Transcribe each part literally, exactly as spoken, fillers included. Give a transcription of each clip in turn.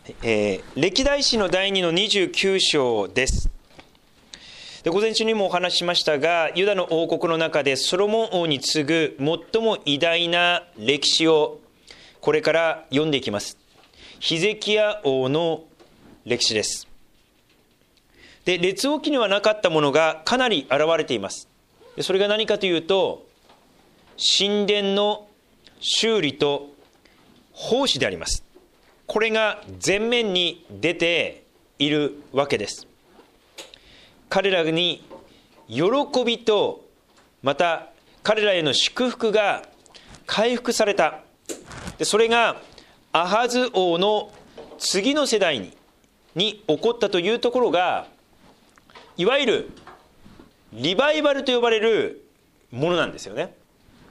えー、歴代史のだいにのにじゅうきゅう章です。で、午前中にもお話ししましたが、ユダの王国の中でソロモン王に次ぐ最も偉大な歴史をこれから読んでいきます。ヒゼキヤ王の歴史です。で、列王記にはなかったものがかなり現れています。で、それが何かというと、神殿の修理と奉仕であります。これが前面に出ているわけです。彼らに喜びと、また彼らへの祝福が回復された。で、それがアハズ王の次の世代に、に起こったというところが、いわゆるリバイバルと呼ばれるものなんですよね。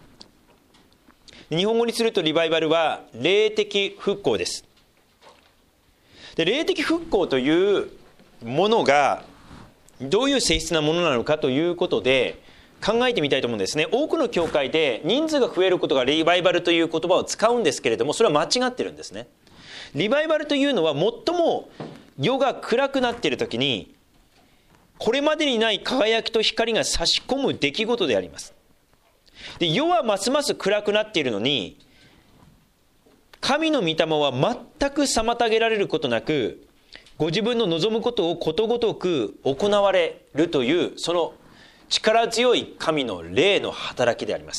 日本語にするとリバイバルは霊的復興です。で、霊的復興というものがどういう性質なものなのかということで考えてみたいと思うんですね。多くの教会で人数が増えることがリバイバルという言葉を使うんですけれども、それは間違ってるんですね。リバイバルというのは最も夜が暗くなっている時にこれまでにない輝きと光が差し込む出来事であります。で、夜はますます暗くなっているのに、神の御霊は全く妨げられることなく、ご自分の望むことをことごとく行われるという、その力強い神の霊の働きであります。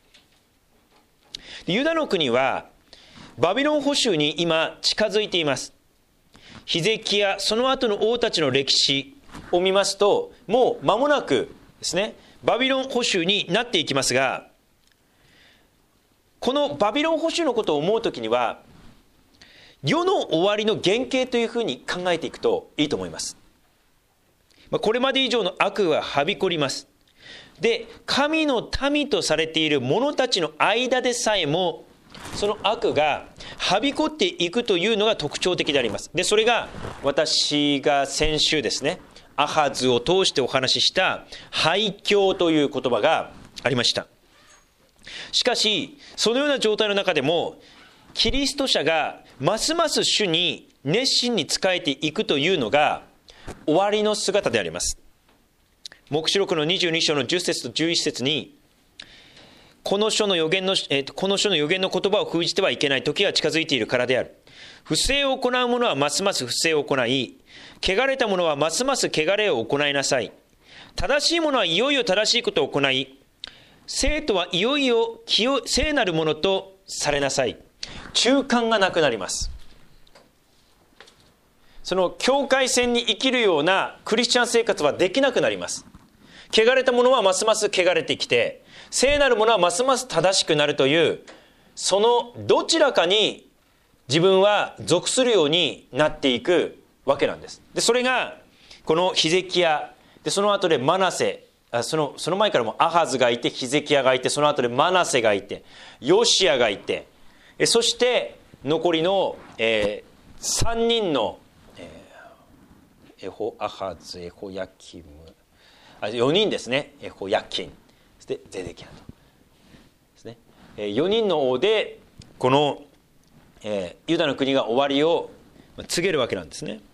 ユダの国はバビロン捕囚に今近づいています。ヒゼキヤ、その後の王たちの歴史を見ますと、もう間もなくですね、バビロン捕囚になっていきますが、このバビロン捕囚のことを思うときには、世の終わりの原型というふうに考えていくといいと思います。これまで以上の悪ははびこります。で、神の民とされている者たちの間でさえも、その悪がはびこっていくというのが特徴的であります。で、それが私が先週ですね、アハズを通してお話しした廃墟という言葉がありました。しかし、そのような状態の中でも、キリスト者がますます主に熱心に仕えていくというのが終わりの姿であります。黙示録のにじゅうに章のじゅっ節とじゅういち節に、この書の預言の、えー、この書の預言の言葉を封じてはいけない時が近づいているからである。不正を行う者はますます不正を行い、汚れた者はますます汚れを行いなさい。正しい者はいよいよ正しいことを行い、聖とはいよいよ清聖なるものとされなさい。中間がなくなります。その境界線に生きるようなクリスチャン生活はできなくなります。汚れた者はますます汚れてきて、聖なる者はますます正しくなるという、そのどちらかに自分は属するようになっていくわけなんです。で、それがこのヒゼキヤで、その後でマナセ、その、その前からもアハズがいて、ヒゼキヤがいて、その後でマナセがいて、ヨシアがいて、そして残りの、えー、さんにんの、えー、エホアハズ、エホヤキム、あ、よにんですね。エホヤキン、そしてゼデキヤとですね。よにんの王でこの、えー、ユダの国が終わりを告げるわけなんですね。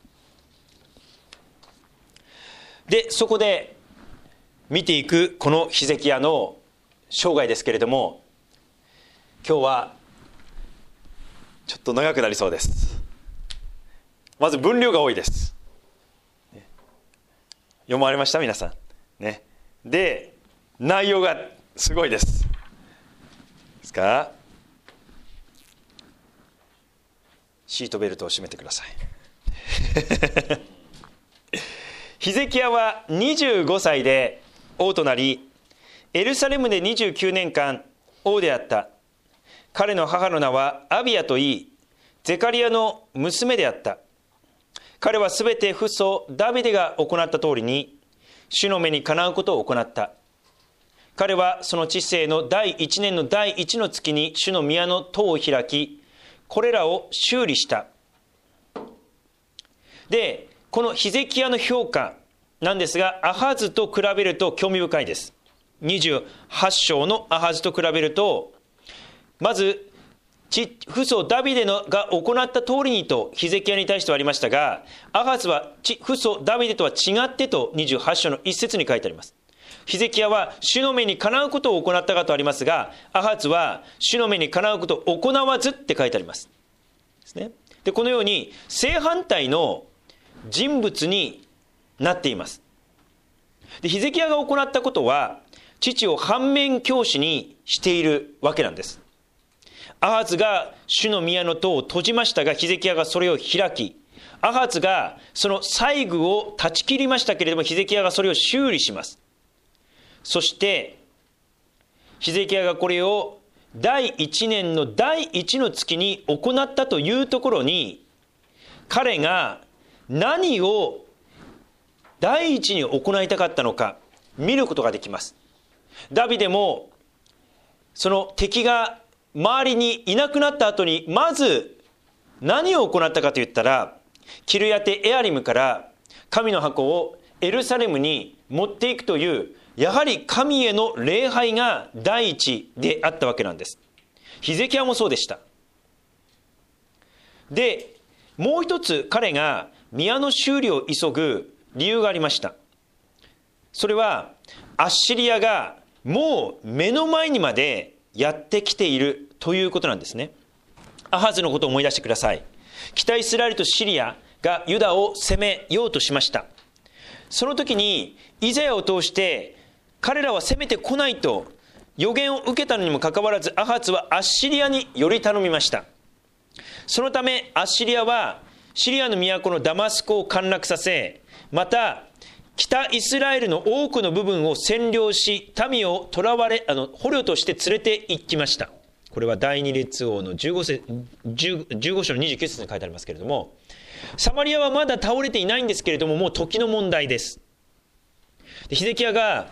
で、そこで見ていくこのヒゼキヤの生涯ですけれども、今日はちょっと長くなりそうです。まず分量が多いです。読まれました皆さん、ね、で内容がすごいです。ですか、シートベルトを締めてください。ヒゼキヤはにじゅうごさいで王となり、エルサレムでにじゅうきゅうねんかん王であった。彼の母の名はアビヤといい、ゼカリヤの娘であった。彼はすべて父祖ダビデが行った通りに、主の目にかなうことを行った。彼はその治世の第一年の第一の月に主の宮の戸を開き、これらを修理した。で、このヒゼキヤの評価なんですが、アハズと比べると興味深いです。にじゅうはち章のアハズと比べると、まず父祖ダビデのが行った通りにとヒゼキヤに対してはありましたが、アハズは父祖ダビデとは違ってとにじゅうはち章の一節に書いてあります。ヒゼキヤは主の目にかなうことを行ったかとありますが、アハズは主の目にかなうことを行わずって書いてありますですね。でこのように正反対の人物になっています。でヒゼキヤが行ったことは父を反面教師にしているわけなんです。アハズが主の宮の戸を閉じましたが、ヒゼキヤがそれを開き、アハズがその細具を断ち切りましたけれども、ヒゼキヤがそれを修理します。そしてヒゼキヤがこれをだいいちねんのだいいちの月に行ったというところに、彼が何を第一に行いたかったのか見ることができます。ダビデもその敵が周りにいなくなった後にまず何を行ったかといったら、キルヤテエアリムから神の箱をエルサレムに持っていくという、やはり神への礼拝が第一であったわけなんです。ヒゼキヤもそうでした。でもう一つ彼が宮の修理を急ぐ理由がありました。それはアッシリアがもう目の前にまでやってきているということなんですね。アハズのことを思い出してください。北イスラエルとシリアがユダを攻めようとしました。その時にイザヤを通して彼らは攻めてこないと予言を受けたのにもかかわらず、アハズはアッシリアにより頼みました。そのためアッシリアはシリアの都のダマスコを陥落させ、また北イスラエルの多くの部分を占領し、民を囚われあの捕虜として連れて行きました。これは第二列王のじゅうごせじゅう じゅうご章のにじゅうきゅう節に書いてありますけれども、サマリアはまだ倒れていないんですけれども、もう時の問題です。でヒゼキヤが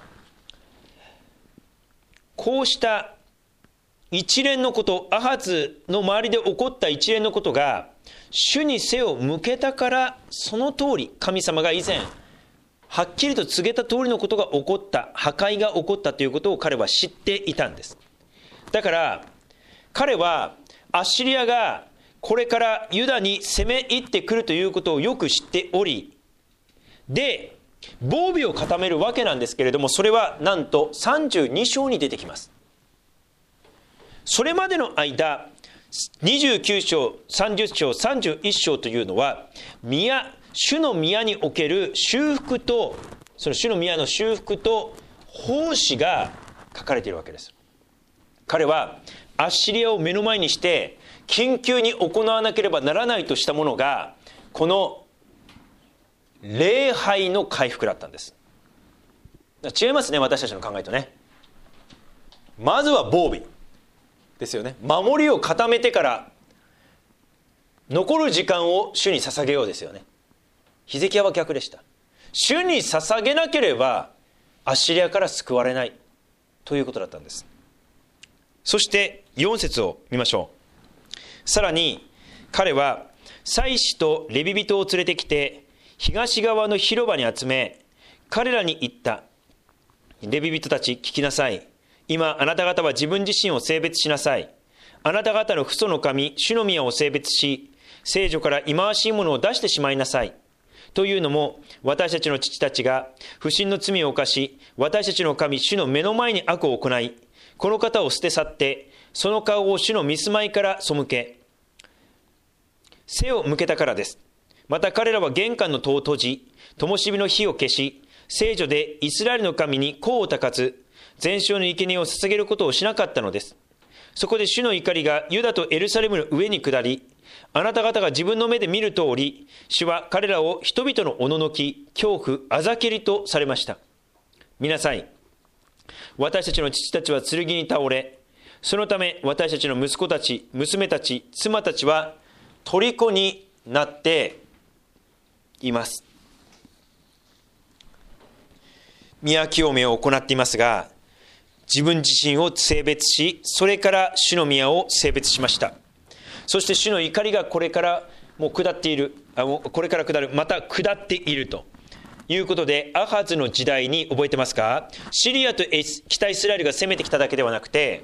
こうした一連のこと、アハズの周りで起こった一連のことが主に背を向けたから、その通り神様が以前はっきりと告げた通りのことが起こった、破壊が起こったということを彼は知っていたんです。だから彼はアッシリアがこれからユダに攻め入ってくるということをよく知っており、で防備を固めるわけなんですけれども、それはなんとさんじゅうに章に出てきます。それまでの間にじゅうきゅう章、さんじゅう章、さんじゅういち章というのは宮主の宮における修復と、その主の宮の修復と奉仕が書かれているわけです。彼はアッシリアを目の前にして緊急に行わなければならないとしたものが、この礼拝の回復だったんです。違いますね、私たちの考えとね。まずは防備ですよね。守りを固めてから残る時間を主に捧げようですよね。ヒゼキヤは逆でした。主に捧げなければアッシリアから救われないということだったんです。そしてよん節を見ましょう。さらに彼は祭司とレビ人を連れてきて東側の広場に集め、彼らに言った。レビ人たち、聞きなさい。今あなた方は自分自身を性別しなさい。あなた方の父祖の神主の宮を性別し、聖女から忌まわしいものを出してしまいなさい。というのも、私たちの父たちが不信の罪を犯し、私たちの神主の目の前に悪を行い、この方を捨て去って、その顔を主の見住まいから背け、背を向けたからです。また彼らは玄関の戸を閉じ、灯火の火を消し、聖女でイスラエルの神に香をたかず、全焼の生贄を捧げることをしなかったのです。そこで主の怒りがユダとエルサレムの上に下り、あなた方が自分の目で見る通り、主は彼らを人々のおののき、恐怖、あざけりとされました。見なさい。私たちの父たちは剣に倒れ、そのため私たちの息子たち、娘たち、妻たちは虜になっています。宮清めを行っていますが、自分自身を性別し、それから主の宮を性別しました。そして主の怒りがこれからもう下っている、これから下る、また下っているということで、アハズの時代に覚えてますか？シリアと北イスラエルが攻めてきただけではなくて、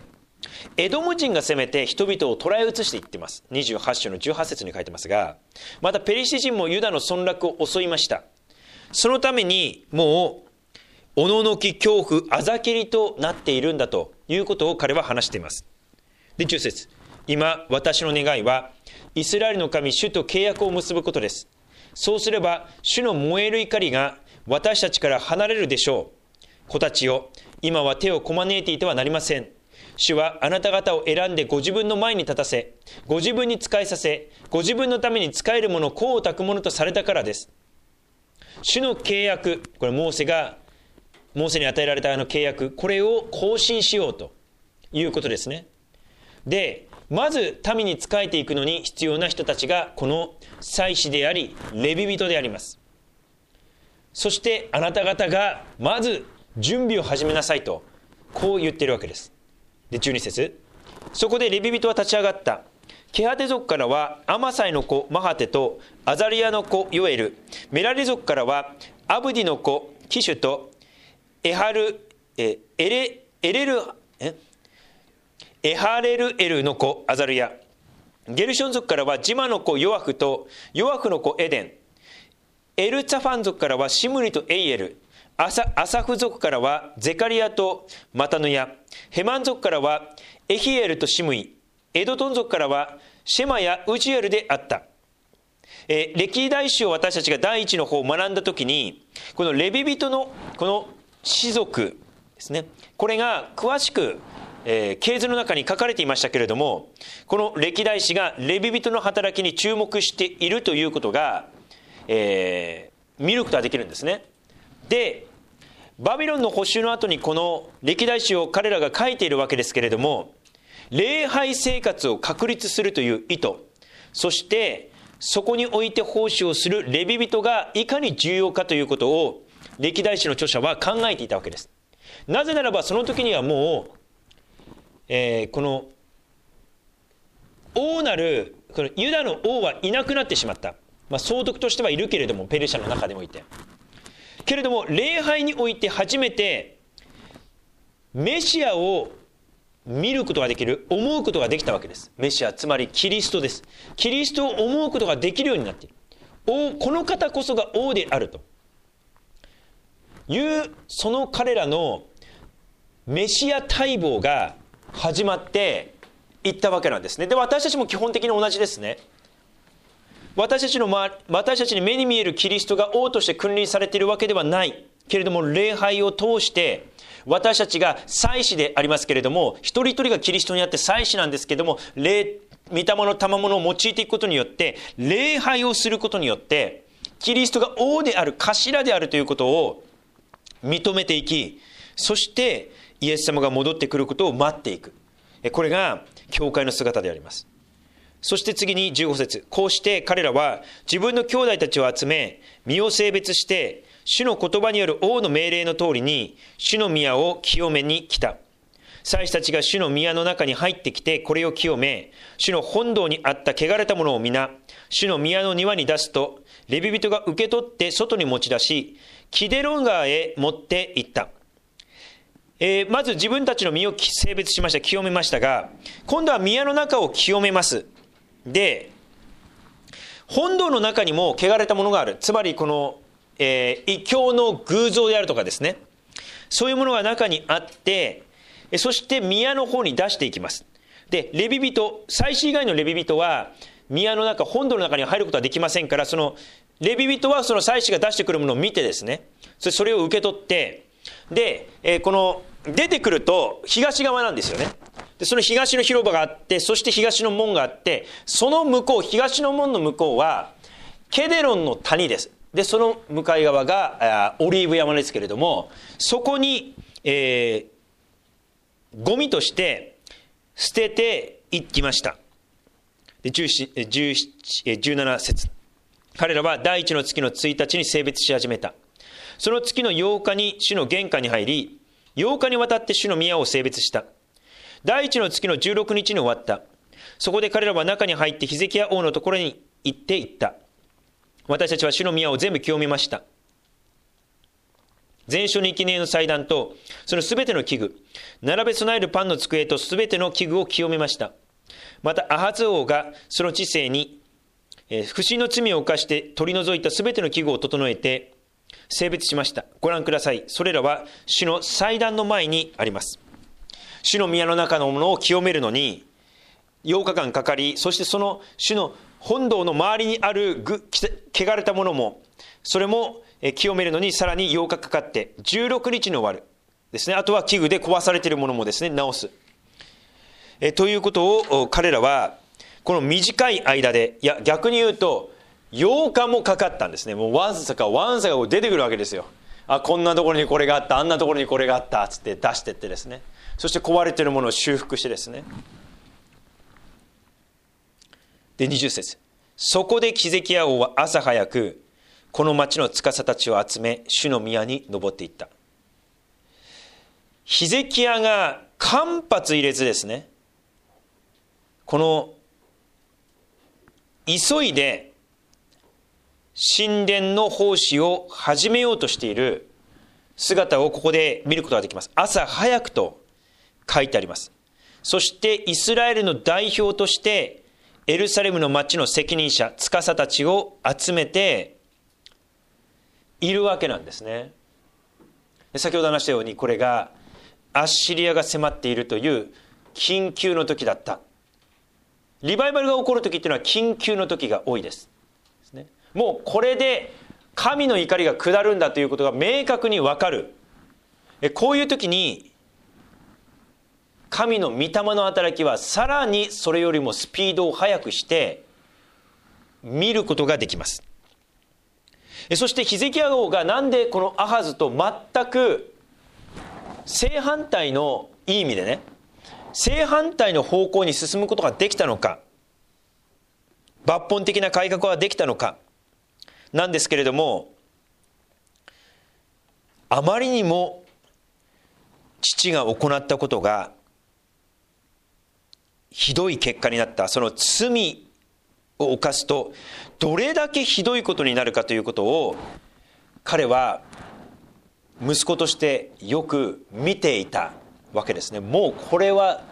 エドム人が攻めて人々を捕らえ移していってます。にじゅうはち章のじゅうはち節に書いてますが、またペリシテ人もユダの村落を襲いました。そのためにもうおののき恐怖あざけりとなっているんだということを彼は話しています。でじゅう節、今私の願いはイスラエルの神主と契約を結ぶことです。そうすれば主の燃える怒りが私たちから離れるでしょう。子たちよ、今は手をこまねいていてはなりません。主はあなた方を選んでご自分の前に立たせ、ご自分に仕えさせ、ご自分のために仕える者を功を託ものとされたからです。主の契約、これモーセがモーセに与えられたあの契約、これを更新しようということですね。で、まず民に仕えていくのに必要な人たちがこの祭司でありレビ人であります。そしてあなた方がまず準備を始めなさいとこう言っているわけです。でじゅうに節、そこでレビ人は立ち上がった。ケハテ族からはアマサイの子マハテとアザリアの子ヨエル、メラリ族からはアブディの子キシュとエハルエエレエレルえエハレルエルの子アザリア、ゲルション族からはジマの子ヨアフとヨアフの子エデン、エルツァファン族からはシムリとエイエル、アサ、アサフ族からはゼカリアとマタヌヤ、ヘマン族からはエヒエルとシムイ、エドトン族からはシェマやウジエルであった。えー、歴代史を私たちが第一の方を学んだときに、このレビ人のこの氏族ですね、これが詳しく、えー、系図の中に書かれていましたけれども、この歴代史がレビ人の働きに注目しているということが、えー、見ることができるんですね。で、バビロンの捕囚の後にこの歴代史を彼らが書いているわけですけれども、礼拝生活を確立するという意図、そしてそこにおいて奉仕をするレビ人がいかに重要かということを歴代史の著者は考えていたわけです。なぜならばその時にはもう、えー、この王なるこのユダの王はいなくなってしまった、まあ、総督としてはいるけれども、ペルシャの中でもいてけれども、礼拝において初めてメシアを見ることができる、思うことができたわけです。メシア、つまりキリストです。キリストを思うことができるようになっている。王、この方こそが王であるという、その彼らのメシア待望が始まっていったわけなんですね。で、私たちも基本的に同じですね。私たちの、ま、私たちに目に見えるキリストが王として君臨されているわけではないけれども、礼拝を通して私たちが祭司でありますけれども、一人一人がキリストにあって祭司なんですけれども、霊、御霊の賜物を用いていくことによって、礼拝をすることによってキリストが王である、頭であるということを認めていき、そしてイエス様が戻ってくることを待っていく。これが教会の姿であります。そして次にじゅうご節、こうして彼らは自分の兄弟たちを集め、身を性別して主の言葉による王の命令の通りに主の宮を清めに来た。祭司たちが主の宮の中に入ってきてこれを清め、主の本堂にあった汚れたものを皆主の宮の庭に出すと、レビ人が受け取って外に持ち出し、キデロン川へ持って行った。えー、まず自分たちの身を性別しました、清めましたが、今度は宮の中を清めます。で、本堂の中にも汚れたものがある。つまりこの、えー、異教の偶像であるとかですね、そういうものが中にあって、そして宮の方に出していきます。で、レビ人、祭司以外のレビ人は宮の中、本堂の中に入ることはできませんから、そのレビ人はその祭司が出してくるものを見てですね、それを受け取って、で、えー、この出てくると東側なんですよね。で、その東の広場があって、そして東の門があって、その向こう、東の門の向こうはケデロンの谷です。で、その向かい側がオリーブ山ですけれども、そこに、えー、ゴミとして捨てていきました。で、じゅうなな節、彼らは第一の月のついたちに性別し始めた。その月のようかに主の玄関に入り、ようかにわたって主の宮を性別した。第一の月のじゅうろくにちに終わった。そこで彼らは中に入ってヒゼキヤ王のところに行っていった。私たちは主の宮を全部清めました。 全焼の生贄の祭壇とそのすべての器具、並べ備えるパンの机とすべての器具を清めました。またアハズ王がその治世に、えー、不審の罪を犯して取り除いたすべての器具を整えて性別しました。ご覧ください。それらは主の祭壇の前にあります。主の宮の中のものを清めるのにようかかんかかり、そしてその主の本堂の周りにあるぐ汚れたものも、それも清めるのにさらにようかかかってじゅうろくにちに終わるですね。あとは器具で壊されているものもですね、直す。えということを彼らはこの短い間で、いや逆に言うとようかもかかったんですね。もうわんさかわんさか出てくるわけですよ。あ、こんなところにこれがあった、あんなところにこれがあったつって出してってですね、そして壊れているものを修復してですね。でにじゅっ節、そこでヒゼキヤ王は朝早くこの町の司たちを集め主の宮に登っていった。ヒゼキヤが間髪入れずですね、この急いで神殿の奉仕を始めようとしている姿をここで見ることができます。朝早くと書いてあります。そしてイスラエルの代表としてエルサレムの町の責任者、司たちを集めているわけなんですね。先ほど話したように、これがアッシリアが迫っているという緊急の時だった。リバイバルが起こる時っていうのは緊急の時が多いです。もうこれで神の怒りが下るんだということが明確に分かる。こういう時に神の御霊の働きはさらにそれよりもスピードを速くして見ることができます。そしてヒゼキヤ王がなんでこのアハズと全く正反対の、いい意味でね、正反対の方向に進むことができたのか、抜本的な改革はできたのかなんですけれども、あまりにも父が行ったことがひどい結果になった。その罪を犯すとどれだけひどいことになるかということを彼は息子としてよく見ていたわけですね。もうこれは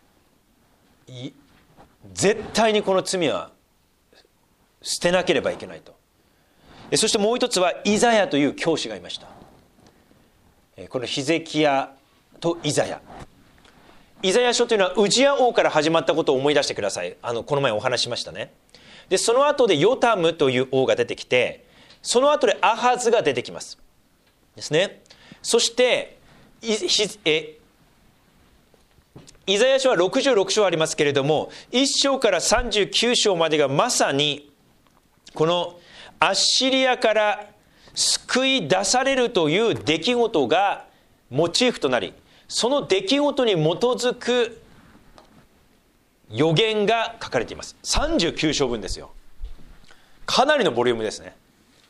絶対にこの罪は捨てなければいけないと。そしてもう一つはイザヤという教師がいました。このヒゼキヤとイザヤ、イザヤ書というのはウジヤ王から始まったことを思い出してください。あのこの前お話しましたね。でその後でヨタムという王が出てきて、その後でアハズが出てきますですね。そしてイえイザヤ書はろくじゅうろく章ありますけれども、いっ章からさんじゅうきゅう章までがまさにこのアッシリアから救い出されるという出来事がモチーフとなり、その出来事に基づく予言が書かれています。さんじゅうきゅう章分ですよ。かなりのボリュームですね。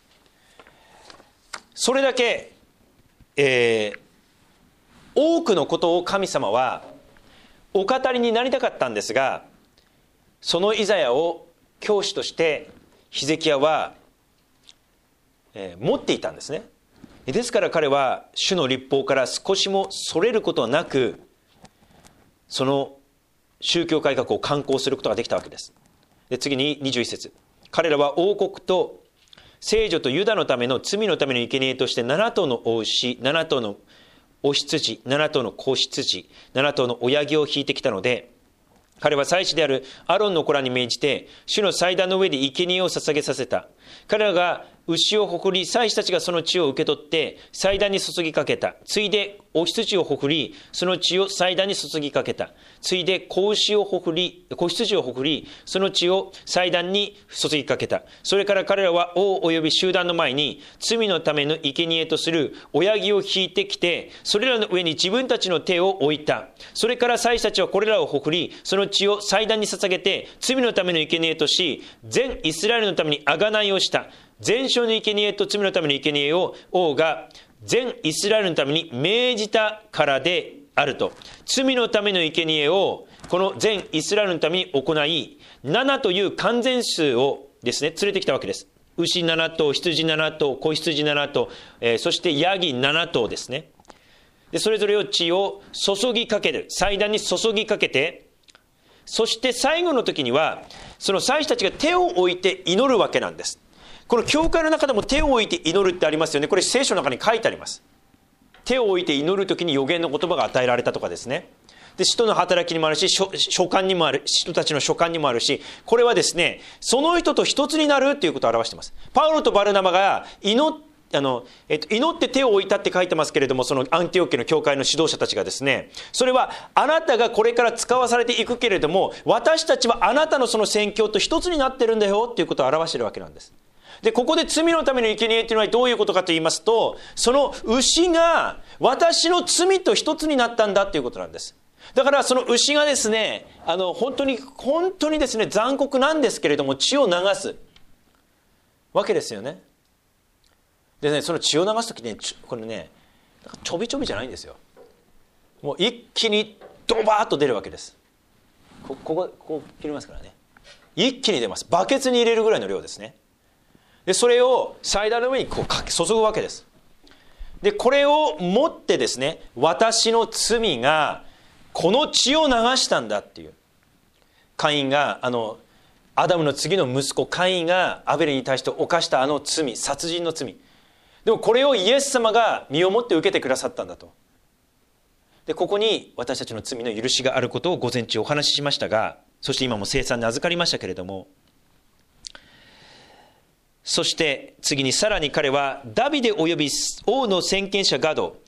それだけ、えー、多くのことを神様はお語りになりたかったんですが、そのイザヤを教師としてヒゼキヤは、えー、持っていたんですね。ですから彼は主の律法から少しもそれることなく、その宗教改革を敢行することができたわけです。で次ににじゅういち節、彼らは王国と聖女とユダのための罪のための生贄としてなな頭のお牛、なな頭のお羊、なな頭の子羊、なな頭の親木を引いてきたので、彼は祭司であるアロンの子らに命じて主の祭壇の上で生贄を捧げさせた。彼らが牛をほふり、祭司たちがその血を受け取って祭壇に注ぎかけた。ついでお羊をほふり、その血を祭壇に注ぎかけた。ついで子牛をほふり、子羊をほふり、その血を祭壇に注ぎかけた。それから彼らは王および集団の前に罪のための生贄とする親木を引いてきて、それらの上に自分たちの手を置いた。それから祭司たちはこれらをほふり、その血を祭壇に捧げて罪のための生贄とし、全イスラエルのために贖いをした。全焼の生贄と罪のための生贄を王が全イスラエルのために命じたからであると。罪のための生贄をこの全イスラエルのために行い、ななという完全数をですね連れてきたわけです。 牛なな頭、羊なな頭、子羊なな頭、えー、そしてヤギなな頭ですね。でそれぞれを血を注ぎかける、祭壇に注ぎかけて、そして最後の時にはその祭司たちが手を置いて祈るわけなんです。この教会の中でも手を置いて祈るってありますよね。これ聖書の中に書いてあります。手を置いて祈る時に預言の言葉が与えられたとかですね。で使徒の働きにもあるし、書簡にもある、人たちの書簡にもあるし、これはですね、その人と一つになるっていうことを表しています。パウロとバルナバが祈っあのえっと、祈って手を置いたって書いてますけれども、そのアンティオキアの教会の指導者たちがですね、それはあなたがこれから使わされていくけれども、私たちはあなたのその宣教と一つになってるんだよっていうことを表しているわけなんです。でここで罪のための生贄というのはどういうことかと言いますと、その牛が私の罪と一つになったんだということなんです。だからその牛がですね、あの本当に本当にですね、残酷なんですけれども血を流すわけですよね。でね、その血を流すときね、これね、ちょびちょびじゃないんですよ。もう一気にドバーッと出るわけです。ここここう切りますからね。一気に出ます。バケツに入れるぐらいの量ですね。でそれを祭壇の上にこうかけ注ぐわけです。でこれを持ってですね、私の罪がこの血を流したんだっていう、カインがあのアダムの次の息子カインがアベルに対して犯したあの罪、殺人の罪、でもこれをイエス様が身をもって受けてくださったんだと。でここに私たちの罪の許しがあることを午前中お話ししましたが、そして今も聖餐に預かりましたけれども、そして次にさらに彼はダビデおよび王の先見者ガド、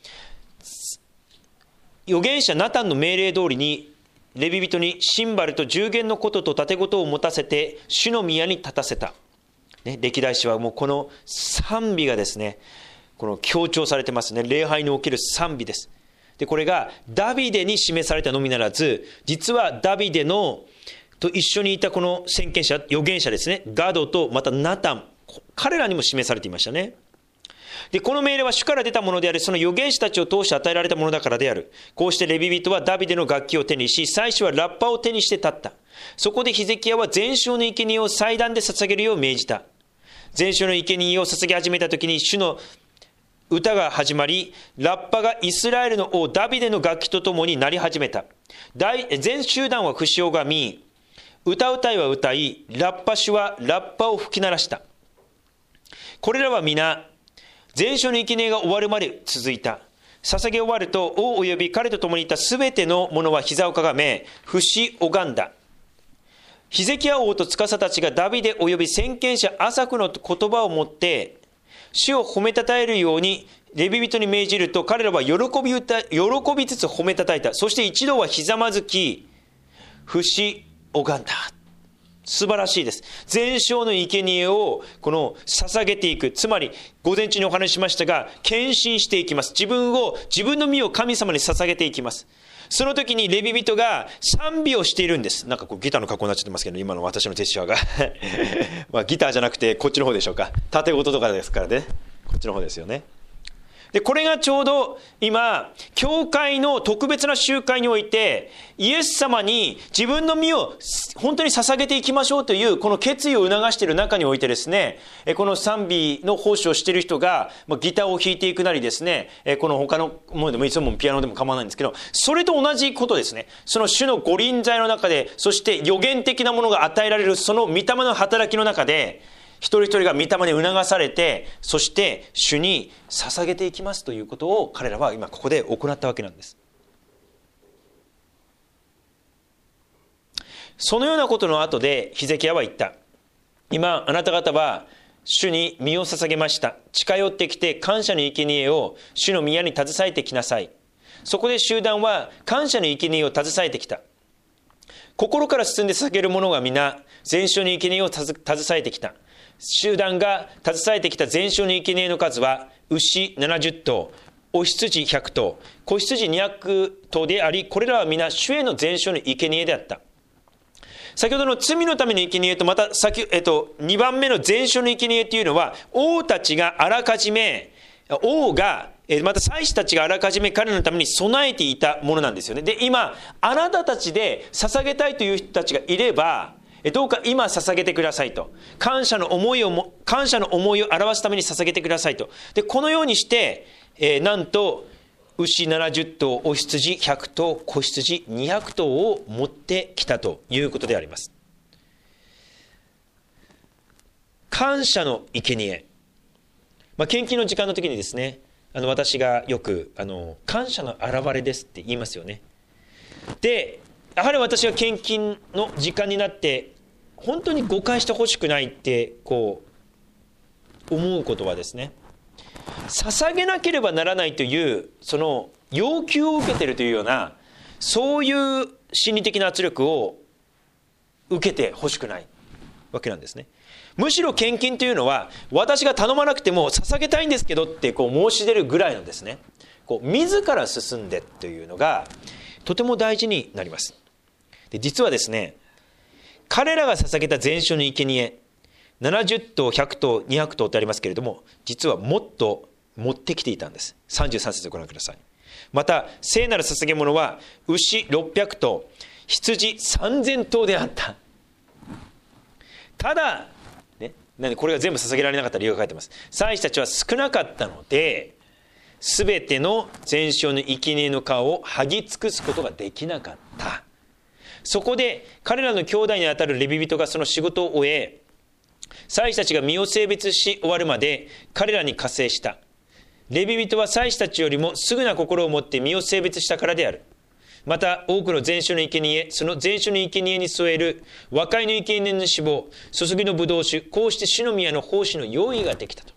預言者ナタンの命令通りにレビ人にシンバルと十弦の琴と盾琴を持たせて主の宮に立たせた。ね、歴代史はもうこの賛美がですね、この強調されてますね。礼拝における賛美です。でこれがダビデに示されたのみならず、実はダビデのと一緒にいたこの先見者、預言者ですね、ガドとまたナタン、彼らにも示されていましたね。でこの命令は主から出たものであり、その預言者たちを通して与えられたものだからである。こうしてレビ人はダビデの楽器を手にし、祭司はラッパを手にして立った。そこでヒゼキヤは全焼の生贄を祭壇で捧げるよう命じた。全焼の生贄を捧げ始めた時に主の歌が始まり、ラッパがイスラエルの王ダビデの楽器とともに鳴り始めた。全集団は節をがみ、歌うたいは歌い、ラッパ手はラッパを吹き鳴らした。これらは皆全焼の生贄が終わるまで続いた。捧げ終わると王および彼と共にいたすべての者は膝をかがめ節拝んだ。ヒゼキヤ王と司たちがダビデおよび先見者アサフの言葉を持って主を褒めたたえるようにレビ人に命じると、彼らは喜び歌喜びつつ褒めたたえた。そして一度はひざまずき節拝んだ。素晴らしいです。全焼の生贄をこの捧げていく、つまり午前中にお話ししましたが、献身していきます。自分を自分の身を神様に捧げていきます。その時にレビ人が賛美をしているんです。なんかこうギターの格好になっちゃってますけど、今の私のジェスチャーがまあギターじゃなくてこっちの方でしょうか。縦ごととかですからね、こっちの方ですよね。でこれがちょうど今教会の特別な集会においてイエス様に自分の身を本当に捧げていきましょうというこの決意を促している中においてですね、この賛美の奉仕をしている人がギターを弾いていくなりですね、この他のものでもいつもピアノでも構わないんですけど、それと同じことですね。その主の御臨在の中で、そして予言的なものが与えられるその御霊の働きの中で、一人一人が御霊に促されて、そして主に捧げていきますということを彼らは今ここで行ったわけなんです。そのようなことの後でヒゼキヤは言った。今あなた方は主に身を捧げました。近寄ってきて感謝の生贄を主の宮に携えてきなさい。そこで集団は感謝の生贄を携えてきた。心から進んで捧げる者が皆全焼の生贄を携えてきた。集団が携えてきた全焼の生贄の数は牛ななじゅっ頭、お羊ひゃく頭、子羊にひゃく頭であり、これらは皆主への全焼の生贄であった。先ほどの罪のための生贄とまた先、えっと、にばんめの全焼の生贄というのは、王たちがあらかじめ王がまた祭司たちがあらかじめ彼らのために備えていたものなんですよね。で今あなたたちで捧げたいという人たちがいれば、 どうか今捧げてくださいと。感謝の思いをも、感謝の思いを表すために捧げてくださいと。で、このようにして、えー、なんと、牛ななじゅっとう、お羊ひゃくとう、子羊にひゃくとうを持ってきたということであります。感謝の生贄。まあ、献金の時間の時にですね、あの私がよくあの感謝の表れですって言いますよね。で、やはり私が献金の時間になって本当に誤解してほしくないってこう思うことはですね、捧げなければならないというその要求を受けているというような、そういう心理的な圧力を受けてほしくないわけなんですね。むしろ献金というのは、私が頼まなくても捧げたいんですけどってこう申し出るぐらいのですね、こう自ら進んでというのがとても大事になります。で、実はですね、彼らが捧げた全焼の生贄、ななじゅっとう、ひゃくとう、にひゃくとうってありますけれども、実はもっと持ってきていたんです。さんじゅうさん節をご覧ください。また聖なる捧げ物は牛ろっぴゃくとう、羊さんぜんとうであった。ただなんでこれが全部捧げられなかった理由が書いてます。祭司たちは少なかったので、すべての全焼の生贄の皮を剥ぎ尽くすことができなかった。そこで彼らの兄弟にあたるレビ人がその仕事を終え、祭司たちが身を性別し終わるまで彼らに加勢した。レビ人は祭司たちよりもすぐな心を持って身を性別したからである。また多くの全焼の生贄、その全焼の生贄に添える和解の生贄の脂肪、注ぎのブドウ酒、こうして主の宮の奉仕の用意ができたと。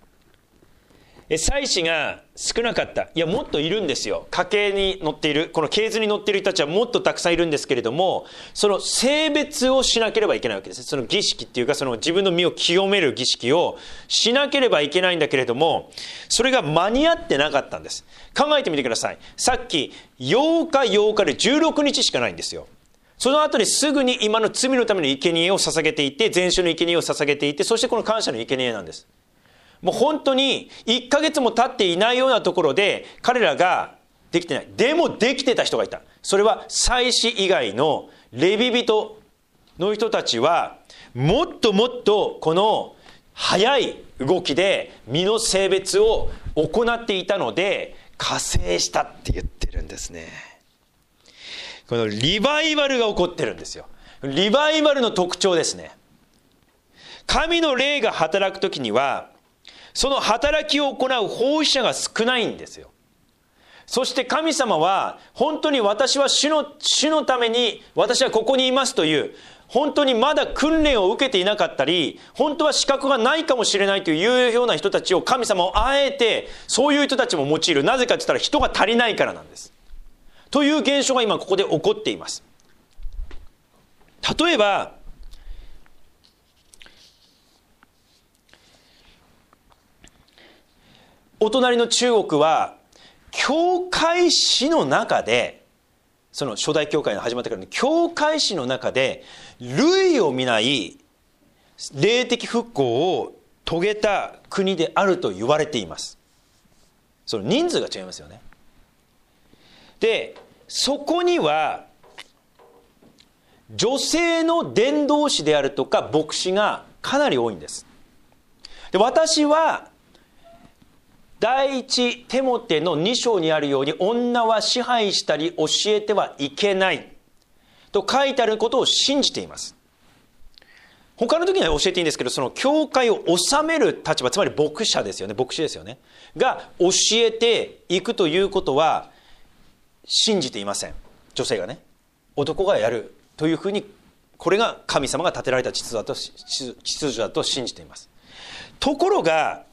祭司が少なかった。いや、もっといるんですよ。家系に載っている、この系図に載っている人たちはもっとたくさんいるんですけれども、その性別をしなければいけないわけです。その儀式っていうか、その自分の身を清める儀式をしなければいけないんだけれども、それが間に合ってなかったんです。考えてみてください。さっきようかようかでじゅうろくにちしかないんですよ。その後にすぐに今の罪のための生贄を捧げていて、全焼の生贄を捧げていて、そしてこの感謝の生贄なんです。もう本当にいっかげつも経っていないようなところで彼らができてない。でもできてた人がいた。それは祭司以外のレビ人の人たちはもっともっとこの早い動きで身の性別を行っていたので加勢したって言ってるんですね。このリバイバルが起こってるんですよ。リバイバルの特徴ですね。神の霊が働くときにはその働きを行う奉仕者が少ないんですよ。そして神様は本当に私は主の、主のために私はここにいますという本当にまだ訓練を受けていなかったり本当は資格がないかもしれないというような人たちを神様をあえてそういう人たちも用いる。なぜかと言ったら人が足りないからなんです。という現象が今ここで起こっています。例えばお隣の中国は教会史の中でその初代教会が始まってからの教会史の中で類を見ない霊的復興を遂げた国であると言われています。その人数が違いますよね。でそこには女性の伝道師であるとか牧師がかなり多いんです。で私は第一テモテのに章にあるように女は支配したり教えてはいけないと書いてあることを信じています。他の時には教えていいんですけど、その教会を治める立場、つまり牧者ですよね、牧師ですよねが教えていくということは信じていません。女性がね、男がやるというふうに、これが神様が立てられた秩序だと、秩序だと信じています。ところが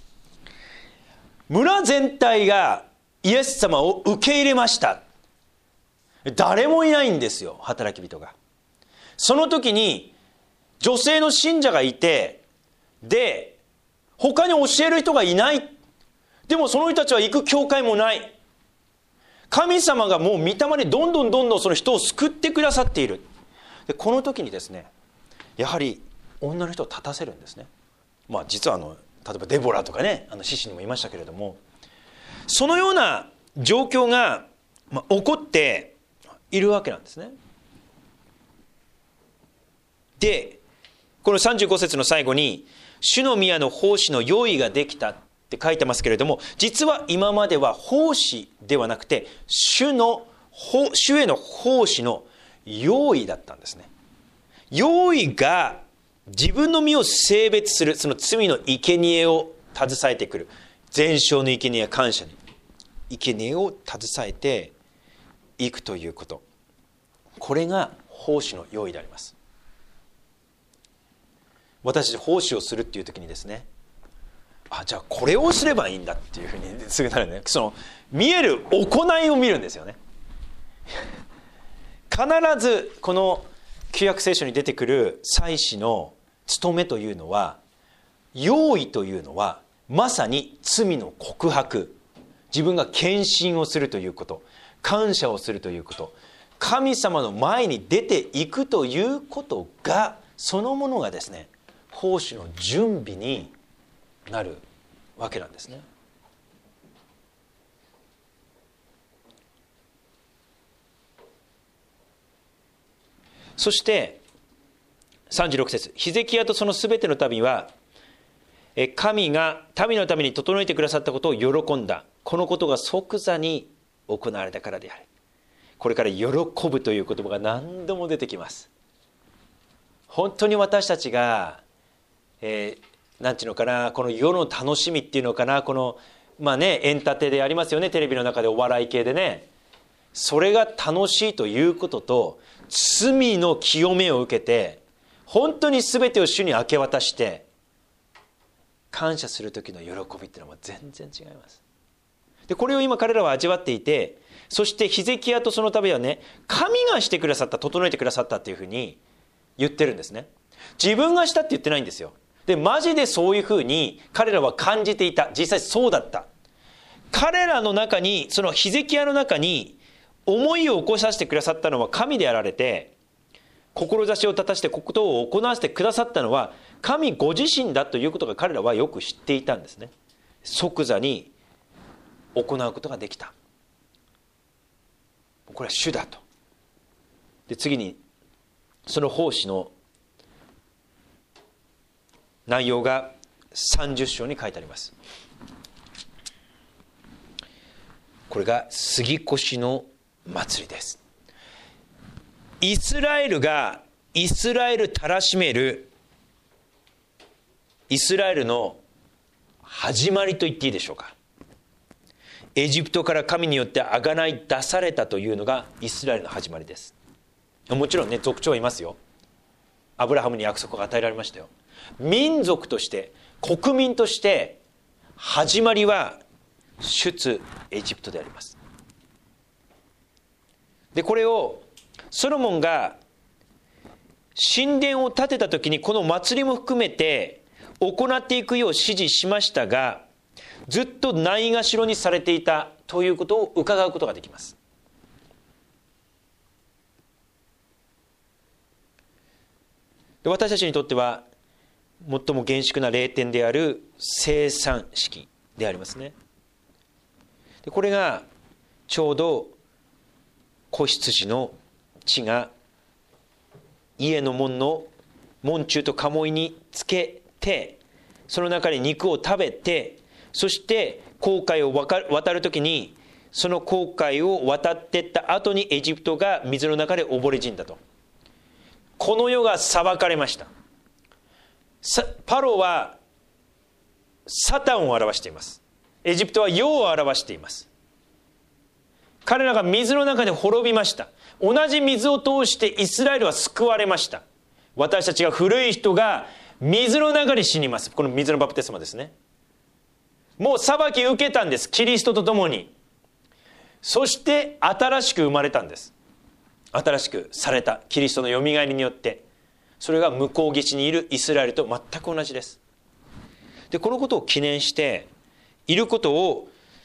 村全体がイエス様を受け入れました。誰もいないんですよ、働き人が。その時に女性の信者がいて、で他に教える人がいない。でもその人たちは行く教会もない。神様がもう御霊でどんどんどんどんその人を救ってくださっている。でこの時にですね、やはり女の人を立たせるんですね。まあ実はあの例えばデボラとかね、あの獅子にもいましたけれども、そのような状況が、まあ、起こっているわけなんですね。 でこのさんじゅうご節の最後に主の宮の奉仕の用意ができたって書いてますけれども、実は今までは奉仕ではなくて主の主への奉仕の用意だったんですね。用意が自分の身を性別する、その罪の生贄を携えてくる、全焼の生贄や感謝に生贄を携えていくということ、これが奉仕の用意であります。私たち奉仕をするっていう時にですね、あ、じゃあこれをすればいいんだっていうふうにすぐなるね。その見える行いを見るんですよね。必ずこの旧約聖書に出てくる祭司の務めというのは、用意というのはまさに罪の告白、自分が献身をするということ、感謝をするということ、神様の前に出ていくということが、そのものがですね、奉仕の準備になるわけなんですね。そしてさんじゅうろく節、ヒゼキヤとそのすべての民は神が民のために整えてくださったことを喜んだ。このことが即座に行われたからである。これから喜ぶという言葉が何度も出てきます。本当に私たちが、えー、なんていうのかな、この世の楽しみっていうのかな、このまあね、エンタテでありますよね、テレビの中でお笑い系でね。それが楽しいということと、罪の清めを受けて本当に全てを主に明け渡して感謝する時の喜びっていうのは全然違います。でこれを今彼らは味わっていて、そしてヒゼキヤとその民はね、神がしてくださった、整えてくださったっていうふうに言ってるんですね。自分がしたって言ってないんですよ。でマジでそういうふうに彼らは感じていた。実際そうだった。彼らの中に、そのヒゼキヤの中に思いを起こさせてくださったのは神であられて、志を立たしてことを行わせてくださったのは神ご自身だということが彼らはよく知っていたんですね。即座に行うことができた。これは主だと。で次にその奉仕の内容がさんじゅっ章に書いてあります。これが杉越の祭りです。イスラエルがイスラエルたらしめるイスラエルの始まりと言っていいでしょうか。エジプトから神によって贖い出されたというのがイスラエルの始まりです。もちろんね、族長はいますよ。アブラハムに約束が与えられましたよ。民族として国民として始まりは出エジプトであります。でこれをソロモンが神殿を建てた時にこの祭りも含めて行っていくよう指示しましたが、ずっとないがしろにされていたということを伺うことができます。で私たちにとっては最も厳粛な礼典である聖餐式でありますね。でこれがちょうど子羊の血が家の門の門柱と鴨居につけて、その中に肉を食べて、そして紅海を渡るときにその紅海を渡っていった後にエジプトが水の中で溺れ死んだと。この世が裁かれました。パロはサタンを表しています。エジプトは世を表しています。彼らが水の中で滅びました。同じ水を通してイスラエルは救われました。私たちが古い人が水の中に死にます。この水のバプテスマですね。もう裁き受けたんです。キリストと共に。そして新しく生まれたんです。新しくされたキリストのよみがえりによって、それが向こう岸にいるイスラエルと全く同じです。でこのことを記念していることを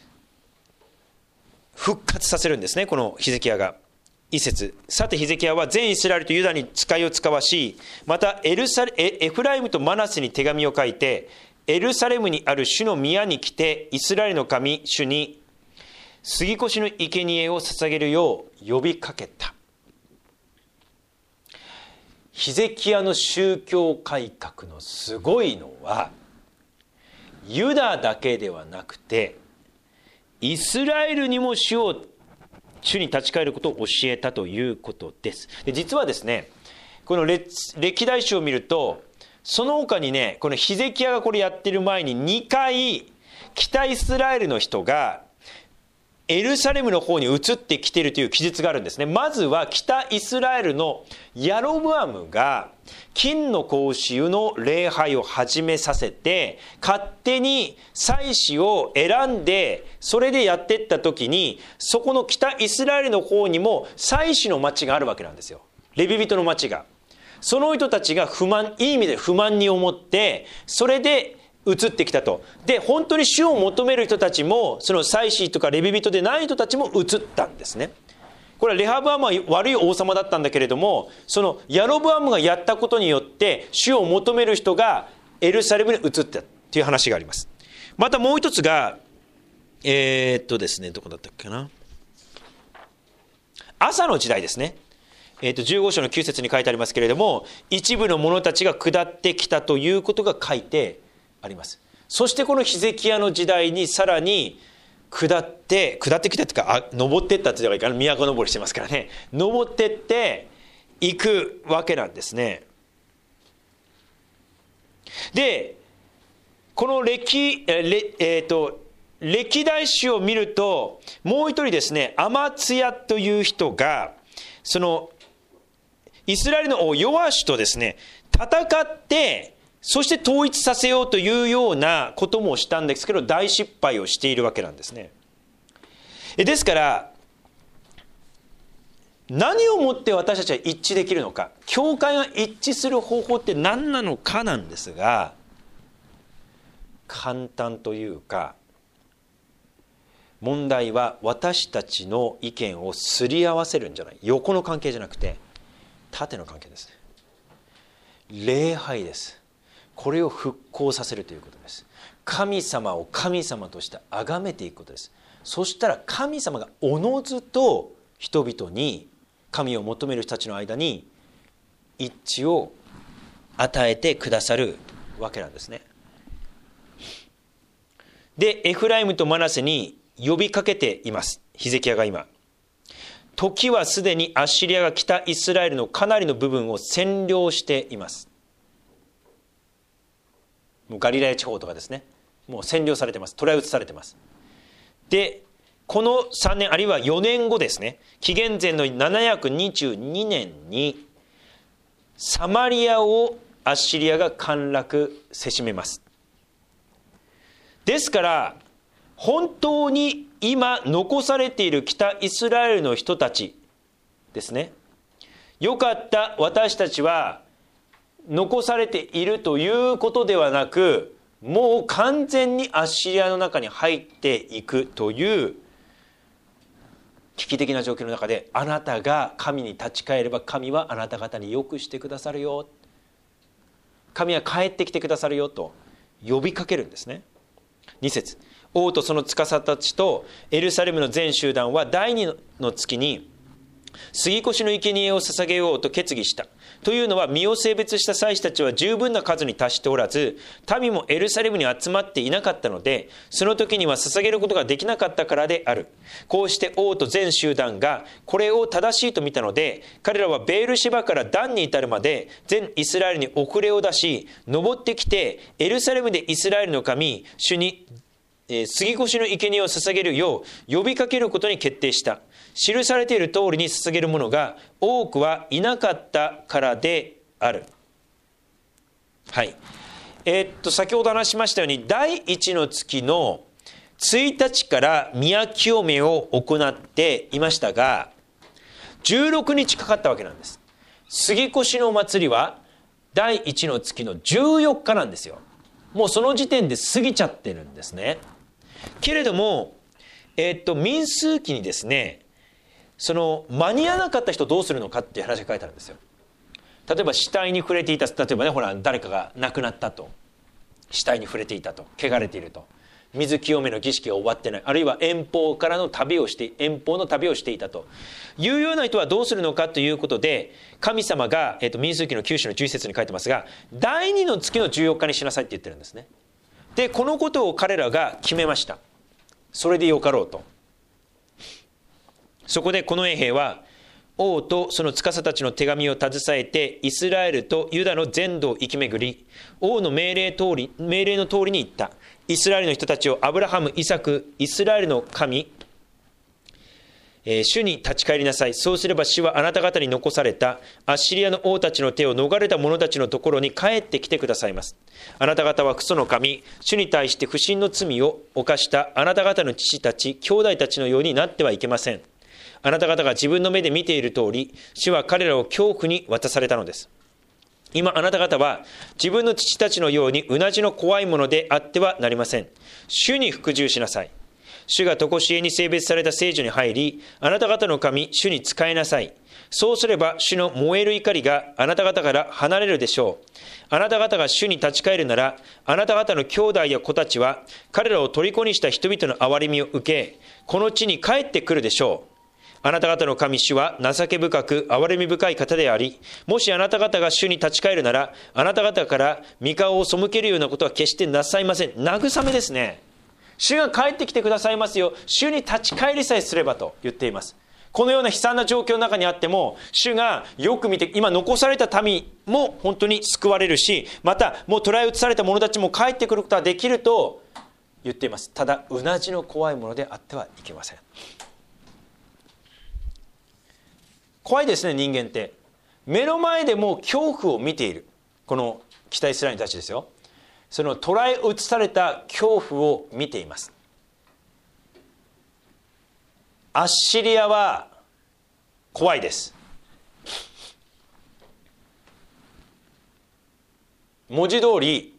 復活させるんですね、このヒゼキヤが。一節、さてヒゼキヤは全イスラエルとユダに使いを使わし、またエルサレエフライムとマナセに手紙を書いて、エルサレムにある主の宮に来て、イスラエルの神主に杉越の生贄を捧げるよう呼びかけた。 ヒゼキヤの宗教改革のすごいのは、ユダだけではなくてイスラエルにも主を主に立ち返ることを教えたということです。で実はですね、この 歴, 歴代史を見ると、その他にね、このヒゼキヤがこれやってる前ににかい北イスラエルの人がエルサレムの方に移ってきているという記述があるんですね。まずは北イスラエルのヤロブアムが金の格子の礼拝を始めさせて、勝手に祭司を選んでそれでやっていった時に、そこの北イスラエルの方にも祭司の町があるわけなんですよ。レビ人の町が。その人たちが不満、いい意味で不満に思って、それで移ってきたと。で本当に主を求める人たちも、その祭司とかレビ人でない人たちも移ったんですね。これはレハブアムは悪い王様だったんだけれども、そのヤロブアムがやったことによって主を求める人がエルサレムに移ったという話があります。またもう一つがえー、っとですねどこだったっけな、朝の時代ですね。えー、とじゅうご章のきゅう節に書いてありますけれども、一部の者たちが下ってきたということが書いてあります。そしてこのヒゼキヤの時代にさらに下って下ってきたというか、あ登っていったというのがいいかな、都登りしてますからね、登ってっていくわけなんですね。でこの歴、えーえー、と歴代史を見ると、もう一人ですね、アマツヤという人がそのイスラエルの王ヨアシュとですね戦って、そして統一させようというようなこともしたんですけど、大失敗をしているわけなんですね。ですから何をもって私たちは一致できるのか、教会が一致する方法って何なのかなんですが、簡単というか、問題は私たちの意見をすり合わせるんじゃない、横の関係じゃなくて縦の関係ですね。礼拝です。これを復興させるということです。神様を神様として崇めていくことです。そしたら神様がおのずと人々に、神を求める人たちの間に一致を与えてくださるわけなんですね。でエフライムとマナセに呼びかけています、ヒゼキヤが今。時はすでにアッシリアが北イスラエルのかなりの部分を占領しています。もうガリラヤ地方とかですね、もう占領されてます。捕らえ移されてます。でこのさんねんあるいはよねんごですね、紀元前のななひゃくにじゅうにねんにサマリアをアッシリアが陥落せしめます。ですから本当に今残されている北イスラエルの人たちですね、よかった私たちは残されているということではなく、もう完全にアッシリアの中に入っていくという危機的な状況の中で、あなたが神に立ち返れば神はあなた方によくしてくださるよ、神は帰ってきてくださるよと呼びかけるんですね。に節、王とその司たちとエルサレムの全集団は第二の月に杉越の生贄を捧げようと決議した。というのは、身を性別した祭司たちは十分な数に達しておらず、民もエルサレムに集まっていなかったので、その時には捧げることができなかったからである。こうして王と全集団がこれを正しいと見たので、彼らはベールシバからダンに至るまで全イスラエルに遅れを出し、登ってきてエルサレムでイスラエルの神主に杉越の生贄を捧げるよう呼びかけることに決定した。記されている通りに捧げる者が多くはいなかったからである。はい。えー、っと先ほど話しましたように、第一の月のついたちから宮清めを行っていましたが、じゅうろくにちかかったわけなんです。杉越のお祭りは第一の月のじゅうよっかなんですよ。もうその時点で過ぎちゃってるんですね。けれども、えー、っと民数記にですね、その間に合わなかった人どうするのかっていう話が書いてあるんですよ。例えば死体に触れていた、例えばね、ほら誰かが亡くなったと、死体に触れていたと、汚れていると、 水清めの儀式が終わってない、あるいは遠方からの旅をして遠方の旅をしていたというような人はどうするのかということで、神様が、えー、と民数記のきゅう章のじゅういち節に書いてますが、だいにの月のじゅうよっかにしなさいって言ってるんですね。でこのことを彼らが決めました。それでよかろうと。そこでこの衛兵は王とその司たちの手紙を携えてイスラエルとユダの全土を行き巡り、王の命令通り命令の通りに行った。イスラエルの人たちをアブラハム、イサク、イスラエルの神、えー、主に立ち返りなさい。そうすれば主はあなた方に残されたアッシリアの王たちの手を逃れた者たちのところに帰ってきてくださいます。あなた方はクソの神、主に対して不信の罪を犯したあなた方の父たち、兄弟たちのようになってはいけません。あなた方が自分の目で見ている通り、主は彼らを恐怖に渡されたのです。今あなた方は自分の父たちのようにうなじの怖いものであってはなりません。主に服従しなさい。主が常しえに聖別された聖所に入り、あなた方の神、主に仕えなさい。そうすれば主の燃える怒りがあなた方から離れるでしょう。あなた方が主に立ち返るなら、あなた方の兄弟や子たちは彼らを虜にした人々の憐れみを受け、この地に帰ってくるでしょう。あなた方の神主は情け深く憐れみ深い方であり、もしあなた方が主に立ち返るなら、あなた方から御顔を背けるようなことは決してなさいません。慰めですね。主が帰ってきてくださいますよ、主に立ち返りさえすればと言っています。このような悲惨な状況の中にあっても、主がよく見て、今残された民も本当に救われるし、またもう捕らえ移された者たちも帰ってくることができると言っています。ただうなじの怖いものであってはいけません。怖いですね、人間って。目の前でもう恐怖を見ている。この北イスラエルたちですよ。その捕らえ移された恐怖を見ています。アッシリアは怖いです。文字通り